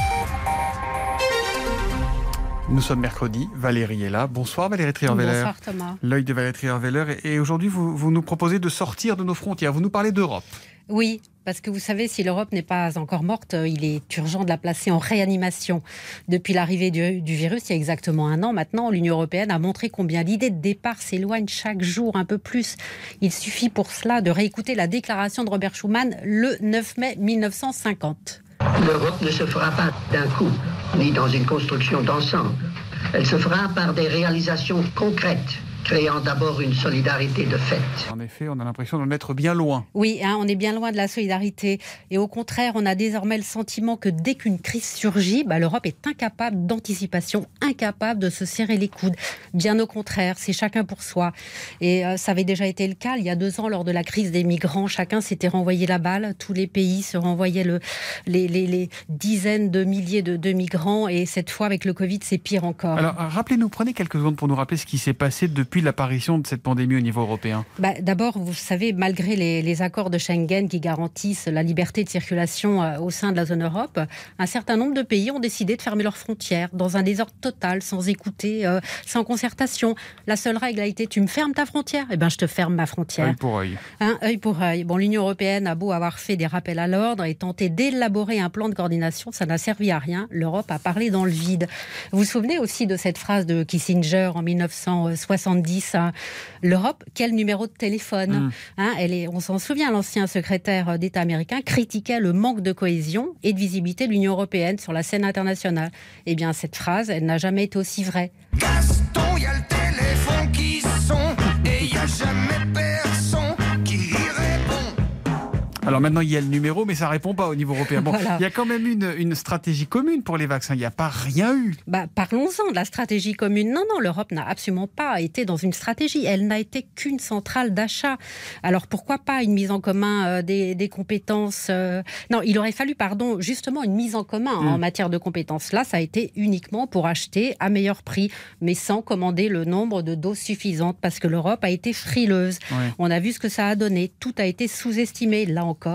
Nous sommes mercredi, Valérie est là. Bonsoir Valérie Trierweiler. Bonsoir Thomas. L'œil de Valérie Trierweiler. Et aujourd'hui, vous, vous nous proposez de sortir de nos frontières. Vous nous parlez d'Europe. Oui, parce que vous savez, si l'Europe n'est pas encore morte, il est urgent de la placer en réanimation. Depuis l'arrivée du, du virus, il y a exactement un an maintenant, l'Union européenne a montré combien l'idée de départ s'éloigne chaque jour un peu plus. Il suffit pour cela de réécouter la déclaration de Robert Schuman le neuf mai mille neuf cent cinquante. L'Europe ne se fera pas d'un coup, ni dans une construction d'ensemble. Elle se fera par des réalisations concrètes, créant d'abord une solidarité de fait. En effet, on a l'impression d'en être bien loin. Oui, hein, on est bien loin de la solidarité. Et au contraire, on a désormais le sentiment que dès qu'une crise surgit, bah, l'Europe est incapable d'anticipation, incapable de se serrer les coudes. Bien au contraire, c'est chacun pour soi. Et euh, ça avait déjà été le cas il y a deux ans lors de la crise des migrants. Chacun s'était renvoyé la balle. Tous les pays se renvoyaient le, les, les, les dizaines de milliers de, de migrants. Et cette fois, avec le Covid, c'est pire encore. Alors, rappelez-nous, prenez quelques secondes pour nous rappeler ce qui s'est passé depuis l'apparition de cette pandémie au niveau européen. Bah, d'abord, vous savez, malgré les, les accords de Schengen qui garantissent la liberté de circulation euh, au sein de la zone Europe, un certain nombre de pays ont décidé de fermer leurs frontières dans un désordre total, sans écouter, euh, sans concertation. La seule règle a été, tu me fermes ta frontière, eh ben je te ferme ma frontière. Œil pour œil. Hein, œil pour œil. Bon, l'Union européenne a beau avoir fait des rappels à l'ordre et tenté d'élaborer un plan de coordination, ça n'a servi à rien. L'Europe a parlé dans le vide. Vous vous souvenez aussi de cette phrase de Kissinger en mille neuf cent soixante-dix, hein, l'Europe, quel numéro de téléphone mmh. hein, elle est, on s'en souvient, l'ancien secrétaire d'État américain critiquait le manque de cohésion et de visibilité de l'Union européenne sur la scène internationale. Eh bien, cette phrase, elle n'a jamais été aussi vraie. Gaston, il y a le téléphone qui sonne et il n'y a jamais personne qui répond. Alors maintenant, il y a le numéro, mais ça ne répond pas au niveau européen. Bon, voilà. Il y a quand même une, une stratégie commune pour les vaccins. Il n'y a pas rien eu. Bah, parlons-en de la stratégie commune. Non, non, l'Europe n'a absolument pas été dans une stratégie. Elle n'a été qu'une centrale d'achat. Alors pourquoi pas une mise en commun euh, des, des compétences euh... Non, il aurait fallu, pardon, justement une mise en commun mmh. en matière de compétences. Là, ça a été uniquement pour acheter à meilleur prix, mais sans commander le nombre de doses suffisantes, parce que l'Europe a été frileuse. Ouais. On a vu ce que ça a donné. Tout a été sous-estimé. Là encore,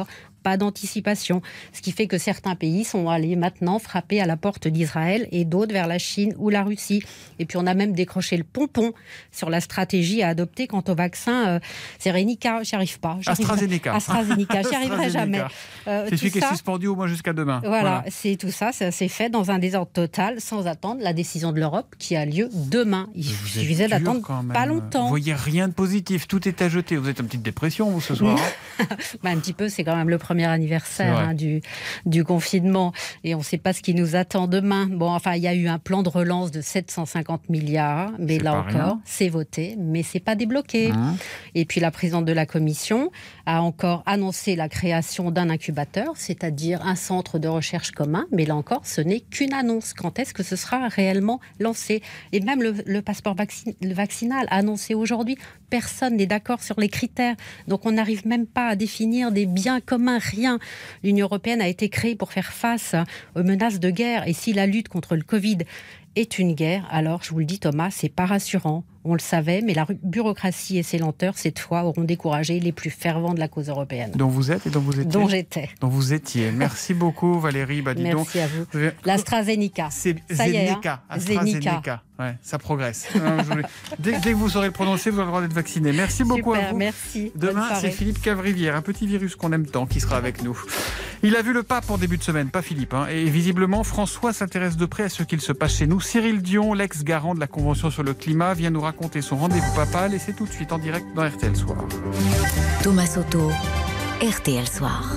pas d'anticipation. Ce qui fait que certains pays sont allés maintenant frapper à la porte d'Israël et d'autres vers la Chine ou la Russie. Et puis on a même décroché le pompon sur la stratégie à adopter quant au vaccin euh, Serenica. J'y arrive pas. AstraZeneca. AstraZeneca, j'y arriverai jamais. Euh, c'est celui qui est suspendu au moins jusqu'à demain. Voilà, voilà. c'est tout ça, ça s'est fait dans un désordre total, sans attendre la décision de l'Europe qui a lieu demain. Il vous suffisait d'attendre pas longtemps. Vous voyez rien de positif, tout est à jeter. Vous êtes en petite dépression, vous, ce soir? bah, Un petit peu, c'est quand même le premier anniversaire hein, du, du confinement. Et on ne sait pas ce qui nous attend demain. Bon, enfin, il y a eu un plan de relance de sept cent cinquante milliards, mais là encore, rien. c'est voté, mais c'est pas débloqué. Mmh. Et puis la présidente de la Commission a encore annoncé la création d'un incubateur, c'est-à-dire un centre de recherche commun, mais là encore, ce n'est qu'une annonce. Quand est-ce que ce sera réellement lancé? Et même le, le passeport vaccin, le vaccinal annoncé aujourd'hui, personne n'est d'accord sur les critères. Donc on n'arrive même pas à définir des biens communs, rien. L'Union européenne a été créée pour faire face aux menaces de guerre. Et si la lutte contre le Covid est une guerre, alors je vous le dis Thomas, c'est pas rassurant. On le savait, mais la bureaucratie et ses lenteurs, cette fois, auront découragé les plus fervents de la cause européenne. Dont vous êtes et dont vous étiez. Dont j'étais. Dont vous étiez. Merci beaucoup Valérie. Bah, dis Merci donc. à vous. L'AstraZeneca. C'est ça y est, hein. AstraZeneca. Ouais, ça progresse. dès, dès que vous saurez le prononcer, vous avez le droit d'être vacciné. Merci Super, beaucoup à vous. Merci. Demain, c'est Philippe Cavrivière, un petit virus qu'on aime tant, qui sera avec nous. Il a vu le pape en début de semaine, pas Philippe. Hein, et visiblement, François s'intéresse de près à ce qu'il se passe chez nous. Cyril Dion, l'ex-garant de la Convention sur le climat, vient nous raconter son rendez-vous papal et c'est tout de suite en direct dans R T L Soir. Thomas Soto, R T L Soir.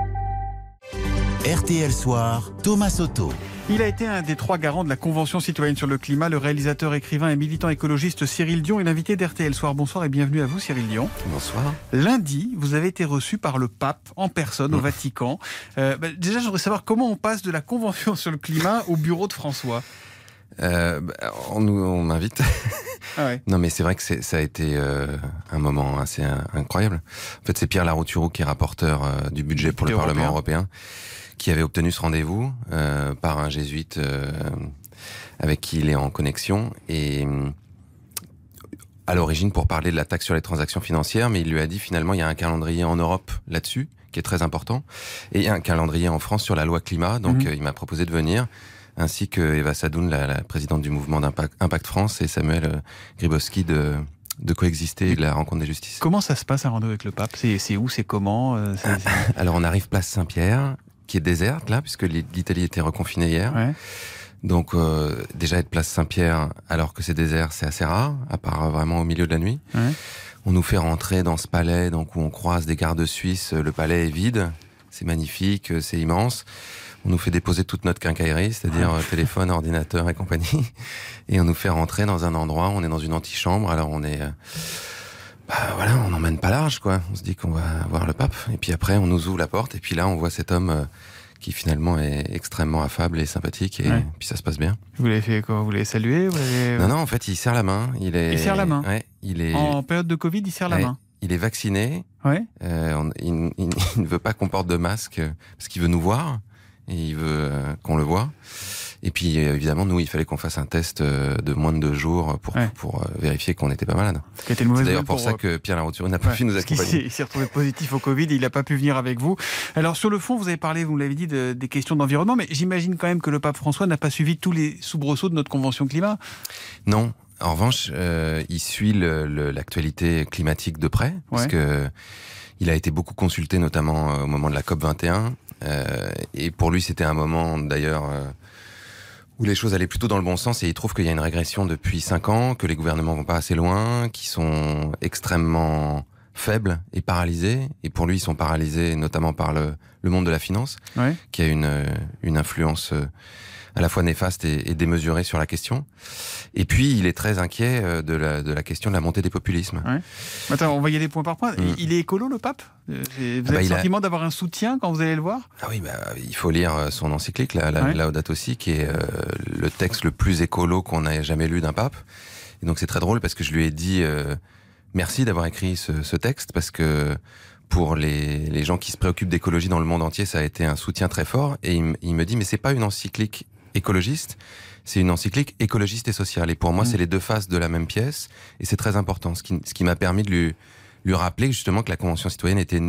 R T L Soir, Thomas Soto. Il a été un des trois garants de la Convention citoyenne sur le climat, le réalisateur, écrivain et militant écologiste Cyril Dion est l'invité d'R T L Soir. Bonsoir et bienvenue à vous Cyril Dion. Bonsoir. Lundi, vous avez été reçu par le pape en personne au Vatican. Euh, bah, déjà, je voudrais savoir comment on passe de la Convention sur le climat au bureau de François. Euh, bah, on nous on m'invite. Ah ouais. Non mais c'est vrai que c'est, ça a été euh, un moment assez euh, incroyable. En fait, c'est Pierre Larouturou qui est rapporteur euh, du budget pour le européen. Parlement européen, qui avait obtenu ce rendez-vous euh, par un jésuite euh, avec qui il est en connexion et à l'origine pour parler de la taxe sur les transactions financières, mais il lui a dit finalement il y a un calendrier en Europe là-dessus qui est très important et il y a un calendrier en France sur la loi climat, donc mmh. euh, il m'a proposé de venir, ainsi que Eva Sadoun, la, la présidente du mouvement d'Impact Impact France, et Samuel euh, Grybowski de de coexister et de la rencontre des justices. Comment ça se passe un rendez-vous avec le pape? C'est, c'est où, c'est comment euh, c'est, c'est... Alors on arrive place Saint-Pierre, qui est déserte là, puisque l'Italie était reconfinée hier. Ouais. Donc euh, déjà être place Saint-Pierre alors que c'est désert, c'est assez rare, à part vraiment au milieu de la nuit. Ouais. On nous fait rentrer dans ce palais, donc où on croise des gardes suisses. Le palais est vide, c'est magnifique, c'est immense. On nous fait déposer toute notre quincaillerie, c'est-à-dire ouais. téléphone, ordinateur et compagnie. Et on nous fait rentrer dans un endroit, on est dans une antichambre, alors on est... Euh, bah voilà, on n'emmène pas large, quoi. On se dit qu'on va voir le pape. Et puis après, on nous ouvre la porte, et puis là, on voit cet homme... Euh, qui finalement est extrêmement affable et sympathique, et ouais. puis ça se passe bien. Vous l'avez fait quoi? Vous l'avez salué? Vous l'avez... Non, non, en fait, il serre la main. Il, est... il serre la main ouais, il est... En période de Covid, il serre ouais, la main. Il est vacciné. Ouais. Euh, on, il, il, il ne veut pas qu'on porte de masque, parce qu'il veut nous voir, et il veut euh, qu'on le voit. Et puis, évidemment, nous, il fallait qu'on fasse un test de moins de deux jours pour, ouais. pour, pour vérifier qu'on n'était pas malade. C'est d'ailleurs pour, pour ça que Pierre Larouturou n'a pas ouais. pu nous accompagner. Il s'est, il s'est retrouvé positif au Covid et il n'a pas pu venir avec vous. Alors, sur le fond, vous avez parlé, vous l'avez dit, de, des questions d'environnement, mais j'imagine quand même que le pape François n'a pas suivi tous les soubresauts de notre convention climat. Non. En revanche, euh, il suit le, le, l'actualité climatique de près, ouais. parce que il a été beaucoup consulté, notamment au moment de la COP vingt et un. Euh, et pour lui, c'était un moment, d'ailleurs... Euh, où les choses allaient plutôt dans le bon sens, et il trouve qu'il y a une régression depuis cinq ans, que les gouvernements vont pas assez loin, qu'ils sont extrêmement faibles et paralysés. Et pour lui, ils sont paralysés notamment par le, le monde de la finance, ouais. qui a une, une influence à la fois néfaste et, et démesurée sur la question. Et puis, il est très inquiet de la, de la question de la montée des populismes. Ouais. Attends, on va y aller point par point. Mmh. Il est écolo, le pape? Vous avez ah bah, le sentiment a... d'avoir un soutien quand vous allez le voir? Ah oui, bah, il faut lire son encyclique, la, la, ouais. Laudato Si, qui est euh, le texte le plus écolo qu'on ait jamais lu d'un pape. Et donc c'est très drôle parce que je lui ai dit euh, merci d'avoir écrit ce, ce texte, parce que pour les, les gens qui se préoccupent d'écologie dans le monde entier, ça a été un soutien très fort. Et il, il me dit, mais c'est pas une encyclique écologiste, c'est une encyclique écologiste et sociale. Et pour moi, mmh. c'est les deux faces de la même pièce, et c'est très important. Ce qui, ce qui m'a permis de lui, lui rappeler justement que la Convention citoyenne était née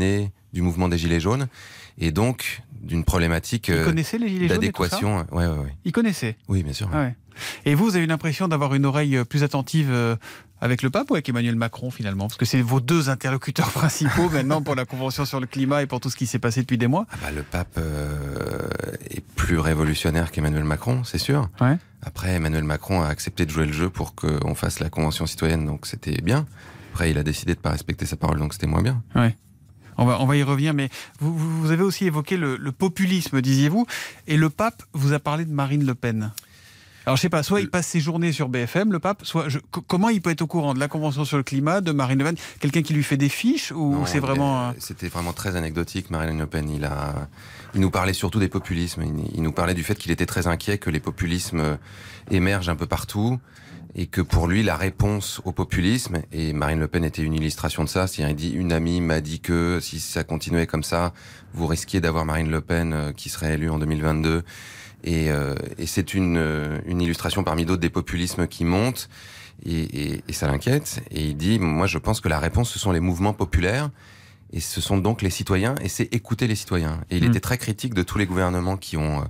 du mouvement des Gilets jaunes, et donc d'une problématique euh, d'adéquation. Ouais, ouais, ouais. Ils connaissaient. Oui, bien sûr. Ah ouais. Et vous, vous avez eu l'impression d'avoir une oreille plus attentive euh, avec le pape ou avec Emmanuel Macron finalement? Parce que c'est vos deux interlocuteurs principaux maintenant pour la Convention sur le climat et pour tout ce qui s'est passé depuis des mois. Ah bah, le pape euh, est plus révolutionnaire qu'Emmanuel Macron, c'est sûr. Ouais. Après, Emmanuel Macron a accepté de jouer le jeu pour qu'on fasse la Convention citoyenne, donc c'était bien. Après, il a décidé de ne pas respecter sa parole, donc c'était moins bien. Ouais. On va, on va y revenir, mais vous, vous avez aussi évoqué le, le populisme, disiez-vous, et le pape vous a parlé de Marine Le Pen. Alors je sais pas, soit il passe ses journées sur B F M, le pape, soit je, comment il peut être au courant de la Convention sur le climat, de Marine Le Pen, quelqu'un qui lui fait des fiches, ou non, c'est vraiment... Euh, c'était vraiment très anecdotique, Marine Le Pen. Il, a, il nous parlait surtout des populismes, il, il nous parlait du fait qu'il était très inquiet que les populismes émergent un peu partout, et que pour lui, la réponse au populisme, et Marine Le Pen était une illustration de ça, c'est-à-dire il dit, une amie m'a dit que si ça continuait comme ça, vous risquiez d'avoir Marine Le Pen euh, qui serait élue en deux mille vingt-deux. Et, euh, et c'est une, une illustration parmi d'autres des populismes qui montent, et, et, et ça l'inquiète. Et il dit, moi je pense que la réponse, ce sont les mouvements populaires, et ce sont donc les citoyens, et c'est écouter les citoyens. Et il mmh. était très critique de tous les gouvernements qui ont... Euh,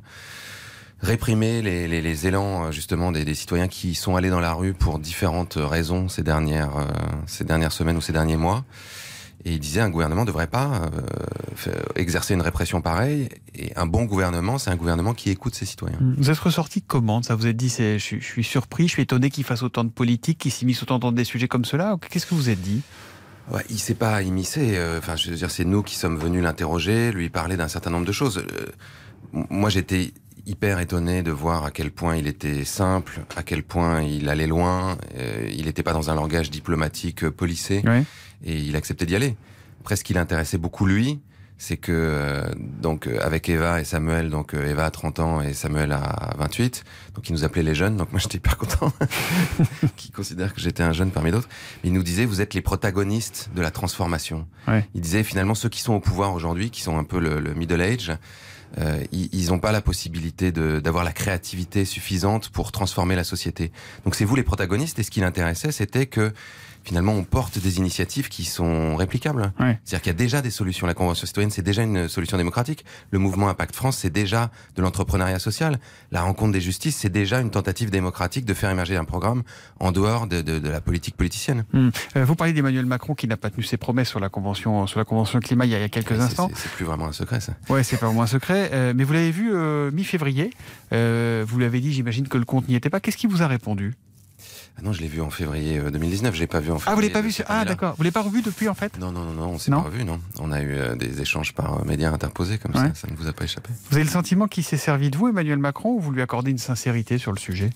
réprimer les, les, les élans justement des, des citoyens qui sont allés dans la rue pour différentes raisons ces dernières, euh, ces dernières semaines ou ces derniers mois. Et il disait un gouvernement ne devrait pas euh, exercer une répression pareille. Et un bon gouvernement, c'est un gouvernement qui écoute ses citoyens. Vous êtes ressorti comment? Ça vous êtes dit, c'est, je, je suis surpris, je suis étonné qu'il fasse autant de politique, qu'il s'immisce autant dans des sujets comme cela. Qu'est-ce que vous êtes dit? Ouais, il s'est pas immiscé. Enfin, euh, je veux dire, c'est nous qui sommes venus l'interroger, lui parler d'un certain nombre de choses. Euh, moi, j'étais hyper étonné de voir à quel point il était simple, à quel point il allait loin. Euh, il n'était pas dans un langage diplomatique euh, policé, oui. Et il acceptait d'y aller. Après, ce qui l'intéressait beaucoup lui, c'est que euh, donc euh, avec Eva et Samuel, donc euh, Eva a trente ans et Samuel a vingt-huit, donc il nous appelait les jeunes. Donc moi j'étais hyper content qu'il considère que j'étais un jeune parmi d'autres. Mais il nous disait, vous êtes les protagonistes de la transformation. Ouais. Il disait finalement ceux qui sont au pouvoir aujourd'hui, qui sont un peu le, le middle age. Euh, ils n'ont pas la possibilité de, d'avoir la créativité suffisante pour transformer la société. Donc c'est vous les protagonistes, et ce qui l'intéressait, c'était que finalement on porte des initiatives qui sont réplicables. Ouais. C'est-à-dire qu'il y a déjà des solutions. La Convention citoyenne, c'est déjà une solution démocratique. Le mouvement Impact France, c'est déjà de l'entrepreneuriat social. La rencontre des justices, c'est déjà une tentative démocratique de faire émerger un programme en dehors de, de, de la politique politicienne. Mmh. Euh, vous parlez d'Emmanuel Macron qui n'a pas tenu ses promesses sur la Convention, sur la Convention climat il y a, il y a quelques c'est, instants. C'est, c'est plus vraiment un secret, ça. Ouais, c'est pas vraiment un secret. Euh, mais vous l'avez vu euh, mi-février. Euh, vous l'avez dit, j'imagine que le compte n'y était pas. Qu'est-ce qu'il vous a répondu? Ah non, je l'ai vu en février deux mille dix-neuf, je l'ai pas vu en février. Ah, vous l'avez pas vu? Ah, d'accord. Vous l'avez pas revu depuis, en fait? Non, non, non, non, on s'est non. pas revu, non. On a eu euh, des échanges par euh, médias interposés, comme ouais. ça, ça ne vous a pas échappé. Vous avez le sentiment qu'il s'est servi de vous, Emmanuel Macron, ou vous lui accordez une sincérité sur le sujet?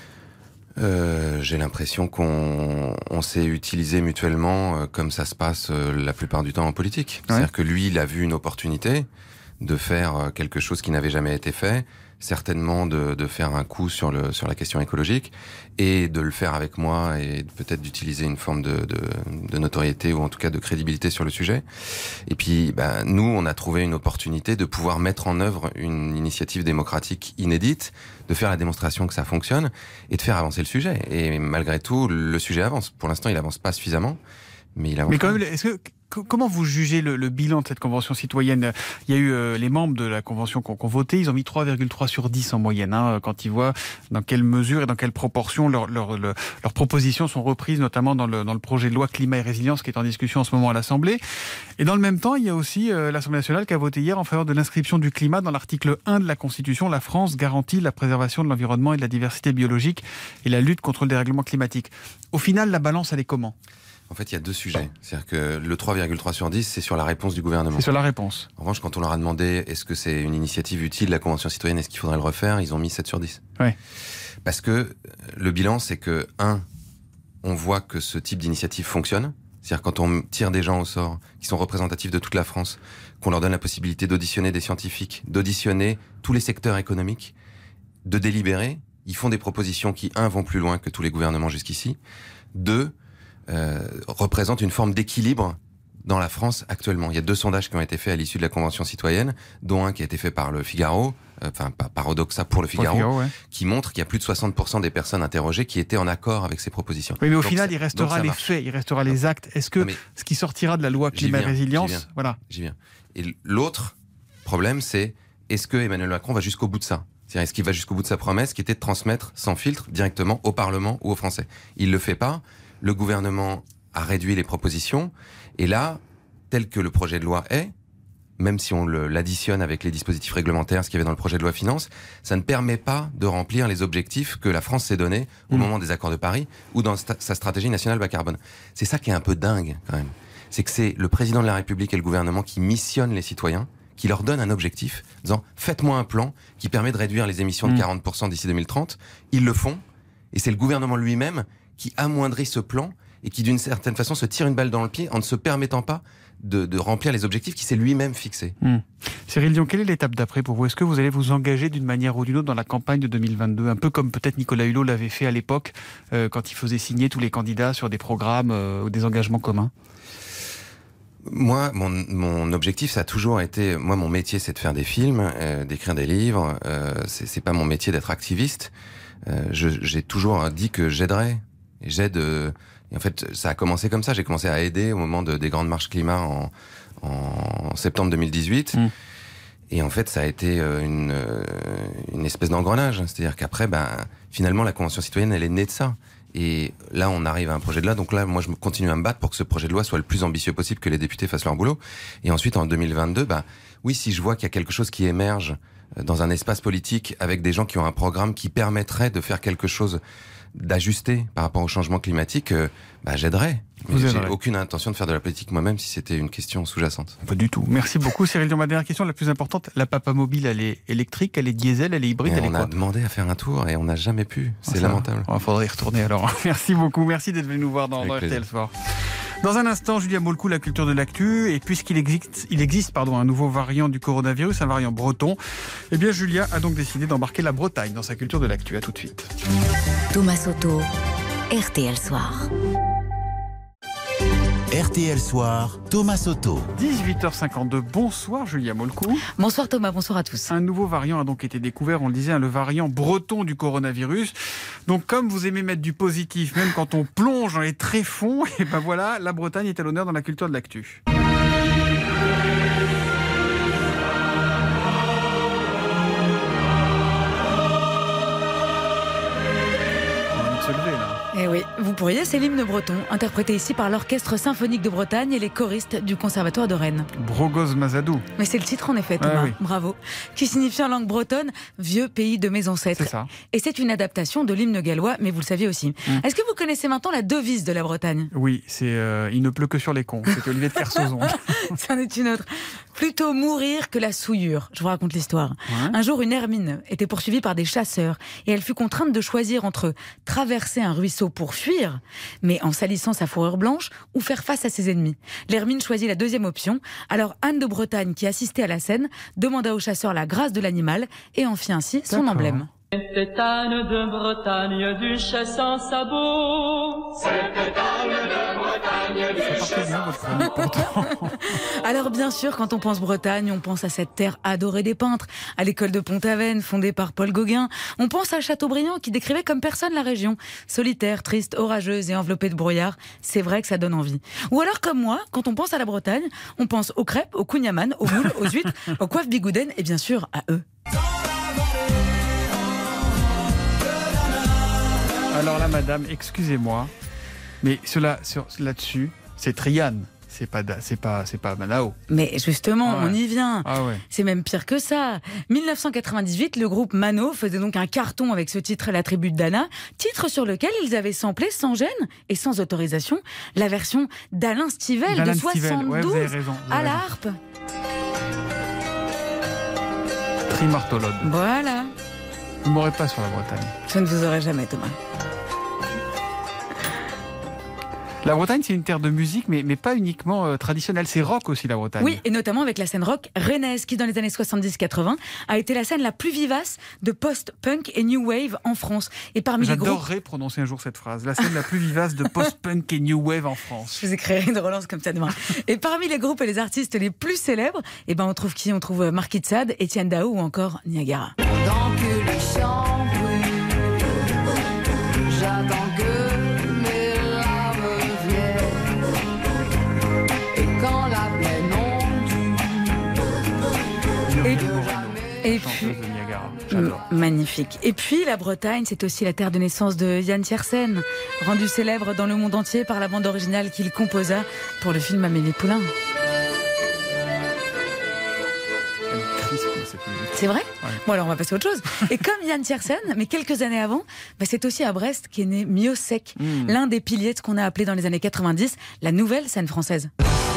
euh, J'ai l'impression qu'on on s'est utilisé mutuellement, euh, comme ça se passe euh, la plupart du temps en politique. Ouais. C'est-à-dire que lui, il a vu une opportunité de faire euh, quelque chose qui n'avait jamais été fait, certainement de, de faire un coup sur, le, sur la question écologique, et de le faire avec moi, et peut-être d'utiliser une forme de, de, de notoriété, ou en tout cas de crédibilité sur le sujet. Et puis, ben, nous, on a trouvé une opportunité de pouvoir mettre en œuvre une initiative démocratique inédite, de faire la démonstration que ça fonctionne, et de faire avancer le sujet. Et malgré tout, le sujet avance. Pour l'instant, il avance pas suffisamment, mais il avance. Mais quand même, est-ce que... Comment vous jugez le, le bilan de cette convention citoyenne? Il y a eu euh, les membres de la convention qui ont, qui ont voté, ils ont mis trois virgule trois sur dix en moyenne, hein, quand ils voient dans quelle mesure et dans quelle proportion leurs leur, leur, leur propositions sont reprises, notamment dans le, dans le projet de loi climat et résilience qui est en discussion en ce moment à l'Assemblée. Et dans le même temps, il y a aussi euh, l'Assemblée nationale qui a voté hier en faveur de l'inscription du climat dans l'article un de la Constitution. La France garantit la préservation de l'environnement et de la diversité biologique et la lutte contre le dérèglement climatique. Au final, la balance, elle est comment? En fait, il y a deux sujets. C'est-à-dire que le trois virgule trois sur dix, c'est sur la réponse du gouvernement. C'est sur la réponse. En revanche, quand on leur a demandé est-ce que c'est une initiative utile, la Convention citoyenne, est-ce qu'il faudrait le refaire, ils ont mis sept sur dix. Ouais. Parce que le bilan, c'est que, un, on voit que ce type d'initiative fonctionne. C'est-à-dire quand on tire des gens au sort, qui sont représentatifs de toute la France, qu'on leur donne la possibilité d'auditionner des scientifiques, d'auditionner tous les secteurs économiques, de délibérer, ils font des propositions qui, un, vont plus loin que tous les gouvernements jusqu'ici, deux, Euh, représente une forme d'équilibre dans la France actuellement. Il y a deux sondages qui ont été faits à l'issue de la Convention citoyenne, dont un qui a été fait par le Figaro, euh, enfin par Odoxa pour le Figaro, Figaro ouais. qui montre qu'il y a plus de soixante pour cent des personnes interrogées qui étaient en accord avec ces propositions. Oui, mais au donc final, ça, il restera les faits, il restera les actes. Est-ce que mais, ce qui sortira de la loi climat viens, résilience, j'y viens, voilà. J'y viens. Et l'autre problème, c'est est-ce que Emmanuel Macron va jusqu'au bout de ça ? C'est-à-dire, est-ce qu'il va jusqu'au bout de sa promesse qui était de transmettre sans filtre directement au Parlement ou aux Français ? Il le fait pas. Le gouvernement a réduit les propositions. Et là, tel que le projet de loi est, même si on le, l'additionne avec les dispositifs réglementaires, ce qu'il y avait dans le projet de loi finances, ça ne permet pas de remplir les objectifs que la France s'est donnés au mmh. moment des accords de Paris ou dans sta- sa stratégie nationale bas carbone. C'est ça qui est un peu dingue, quand même. C'est que c'est le président de la République et le gouvernement qui missionnent les citoyens, qui leur donnent un objectif, disant « faites-moi un plan qui permet de réduire les émissions mmh. de quarante pour cent d'ici deux mille trente ». Ils le font, et c'est le gouvernement lui-même qui amoindrit ce plan et qui, d'une certaine façon, se tire une balle dans le pied en ne se permettant pas de, de remplir les objectifs qu'il s'est lui-même fixés. Mmh. Cyril Dion, quelle est l'étape d'après pour vous ? Est-ce que vous allez vous engager d'une manière ou d'une autre dans la campagne de deux mille vingt-deux, un peu comme peut-être Nicolas Hulot l'avait fait à l'époque, euh, quand il faisait signer tous les candidats sur des programmes euh, ou des engagements communs ? Moi, mon, mon objectif, ça a toujours été... Moi, mon métier, c'est de faire des films, euh, d'écrire des livres. Euh, c'est, c'est pas mon métier d'être activiste. Euh, je, j'ai toujours dit que j'aiderais. Et j'aide... Euh, et en fait, ça a commencé comme ça. J'ai commencé à aider au moment de, des grandes marches climat en, en septembre deux mille dix-huit. Mmh. Et en fait, ça a été une, une espèce d'engrenage. C'est-à-dire qu'après, ben, finalement, la Convention citoyenne, elle est née de ça. Et là, on arrive à un projet de loi. Donc là, moi, je continue à me battre pour que ce projet de loi soit le plus ambitieux possible, que les députés fassent leur boulot. Et ensuite, en deux mille vingt-deux, bah, oui, si je vois qu'il y a quelque chose qui émerge dans un espace politique avec des gens qui ont un programme qui permettrait de faire quelque chose d'ajuster par rapport au changement climatique, euh, bah, j'aiderais. Mais j'ai aucune intention de faire de la politique moi-même si c'était une question sous-jacente. Pas du tout. Merci beaucoup Cyril Dion. Ma dernière question, la plus importante, la Papa Mobile, elle est électrique, elle est diesel, elle est hybride, et elle est on quoi ? a demandé à faire un tour et on n'a jamais pu. C'est ah, lamentable. Il faudrait y retourner alors. Merci beaucoup. Merci d'être venu nous voir dans, dans R T L Soir. Dans un instant, Julia Molcou, la culture de l'actu. Et puisqu'il existe, il existe pardon, un nouveau variant du coronavirus, un variant breton, eh bien Julia a donc décidé d'embarquer la Bretagne dans sa culture de l'actu. À tout de suite. Thomas Soto, R T L Soir. R T L Soir, Thomas Soto. dix-huit heures cinquante-deux, bonsoir Julia Molcou. Bonsoir Thomas, bonsoir à tous. Un nouveau variant a donc été découvert, on le disait, le variant breton du coronavirus. Donc comme vous aimez mettre du positif, même quand on plonge dans les tréfonds, et ben voilà, la Bretagne est à l'honneur dans la culture de l'actu. Se lever, là. Eh oui, vous pourriez, c'est l'hymne breton, interprété ici par l'Orchestre Symphonique de Bretagne et les choristes du Conservatoire de Rennes. Brogoz Mazadou. Mais c'est le titre en effet, Thomas, ah, oui. Bravo. Qui signifie en langue bretonne « Vieux pays de mes ancêtres ». C'est ça. Et c'est une adaptation de l'hymne gallois, mais vous le saviez aussi. Mmh. Est-ce que vous connaissez maintenant la devise de la Bretagne ? Oui, c'est euh, « Il ne pleut que sur les cons ». C'est Olivier de Kersauzon. C'en est une autre. Plutôt mourir que la souillure. Je vous raconte l'histoire. Ouais. Un jour, une hermine était poursuivie par des chasseurs et elle fut contrainte de choisir entre traverser un ruisseau pour fuir, mais en salissant sa fourrure blanche, ou faire face à ses ennemis. L'hermine choisit la deuxième option. Alors Anne de Bretagne, qui assistait à la scène, demanda au chasseur la grâce de l'animal et en fit ainsi son D'accord. emblème. C'était Anne de Bretagne, duchesse en sabot. C'était Anne de Bretagne, duchesse en sabot. Alors bien sûr, quand on pense Bretagne, on pense à cette terre adorée des peintres, à l'école de Pont-Aven, fondée par Paul Gauguin. On pense à Chateaubriand, qui décrivait comme personne la région. Solitaire, triste, orageuse et enveloppée de brouillard. C'est vrai que ça donne envie. Ou alors comme moi, quand on pense à la Bretagne, on pense aux crêpes, aux kouign-amann, aux moules, aux huîtres, aux coiffes bigouden et bien sûr à eux. Alors là, madame, excusez-moi, mais cela, sur, là-dessus, c'est Triane. C'est pas, c'est pas, c'est pas Manao. Mais justement, ah ouais. on y vient. Ah ouais. C'est même pire que ça. dix-neuf cent quatre-vingt-dix-huit, le groupe Mano faisait donc un carton avec ce titre, La Tribu de Dana, titre sur lequel ils avaient samplé sans gêne et sans autorisation la version d'Alain Stivell d'Alain de Stivell. soixante-douze ouais, vous avez raison, vous avez à la raison. harpe. Trimartolode. Voilà. Vous m'aurez pas sur la Bretagne. Je ne vous aurai jamais, Thomas. La Bretagne, c'est une terre de musique, mais, mais pas uniquement euh, traditionnelle. C'est rock aussi, la Bretagne. Oui, et notamment avec la scène rock rennaise, qui dans les années soixante-dix quatre-vingt a été la scène la plus vivace de post-punk et new wave en France. Et parmi les groupes... J'adorerais prononcer un jour cette phrase. La scène la plus vivace de post-punk et new wave en France. Je vous écrirai une relance comme ça demain. Et parmi les groupes et les artistes les plus célèbres, eh ben on trouve qui? On trouve Marquis de Sade, Étienne Dao ou encore Niagara. Pendant que les champs brûlent, j'attends que mes larmes viennent. Et quand la plaine ondule, et, et puis, magnifique. Et puis la Bretagne, c'est aussi la terre de naissance de Yann Tiersen, rendu célèbre dans le monde entier par la bande originale qu'il composa pour le film Amélie Poulain. C'est vrai ? Ouais. Bon, alors on va passer à autre chose. Et comme Yann Tiersen, mais quelques années avant, bah, c'est aussi à Brest qu'est né Mio Sec, mmh. l'un des piliers de ce qu'on a appelé dans les années quatre-vingt-dix la nouvelle scène française.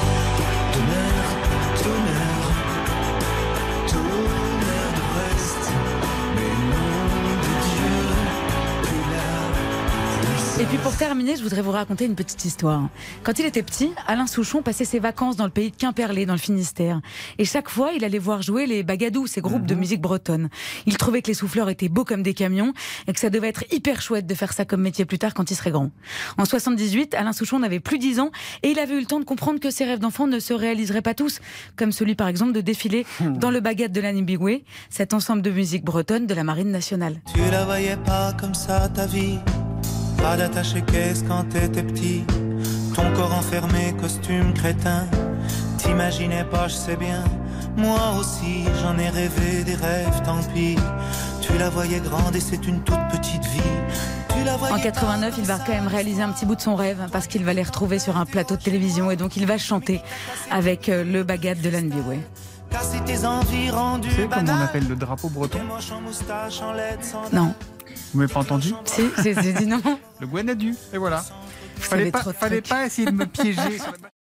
Et puis pour terminer, je voudrais vous raconter une petite histoire. Quand il était petit, Alain Souchon passait ses vacances dans le pays de Quimperlé, dans le Finistère. Et chaque fois, il allait voir jouer les Bagadous, ces groupes mmh. de musique bretonne. Il trouvait que les souffleurs étaient beaux comme des camions et que ça devait être hyper chouette de faire ça comme métier plus tard quand il serait grand. En soixante-dix-huit, Alain Souchon n'avait plus dix ans et il avait eu le temps de comprendre que ses rêves d'enfant ne se réaliseraient pas tous, comme celui par exemple de défiler mmh. dans le Bagad de l'Anibigwe, cet ensemble de musique bretonne de la Marine nationale. Tu la voyais pas comme ça ta vie? Pas d'attaché caisse quand t'étais petit, ton corps enfermé, costume crétin. T'imaginais pas, je sais bien, moi aussi j'en ai rêvé des rêves, tant pis. Tu la voyais grande et c'est une toute petite vie. Tu la voyais en quatre-vingt-neuf, il va quand même réaliser un petit bout de son rêve parce qu'il va les retrouver sur un plateau de télévision et donc il va chanter avec le Bagad de l'Anibigwe. Tu sais comment on appelle le drapeau breton? Non. Vous m'avez pas entendu? Si, j'ai dit non. Le Guanadu, et voilà. Fallait pas, fallait pas essayer de me piéger.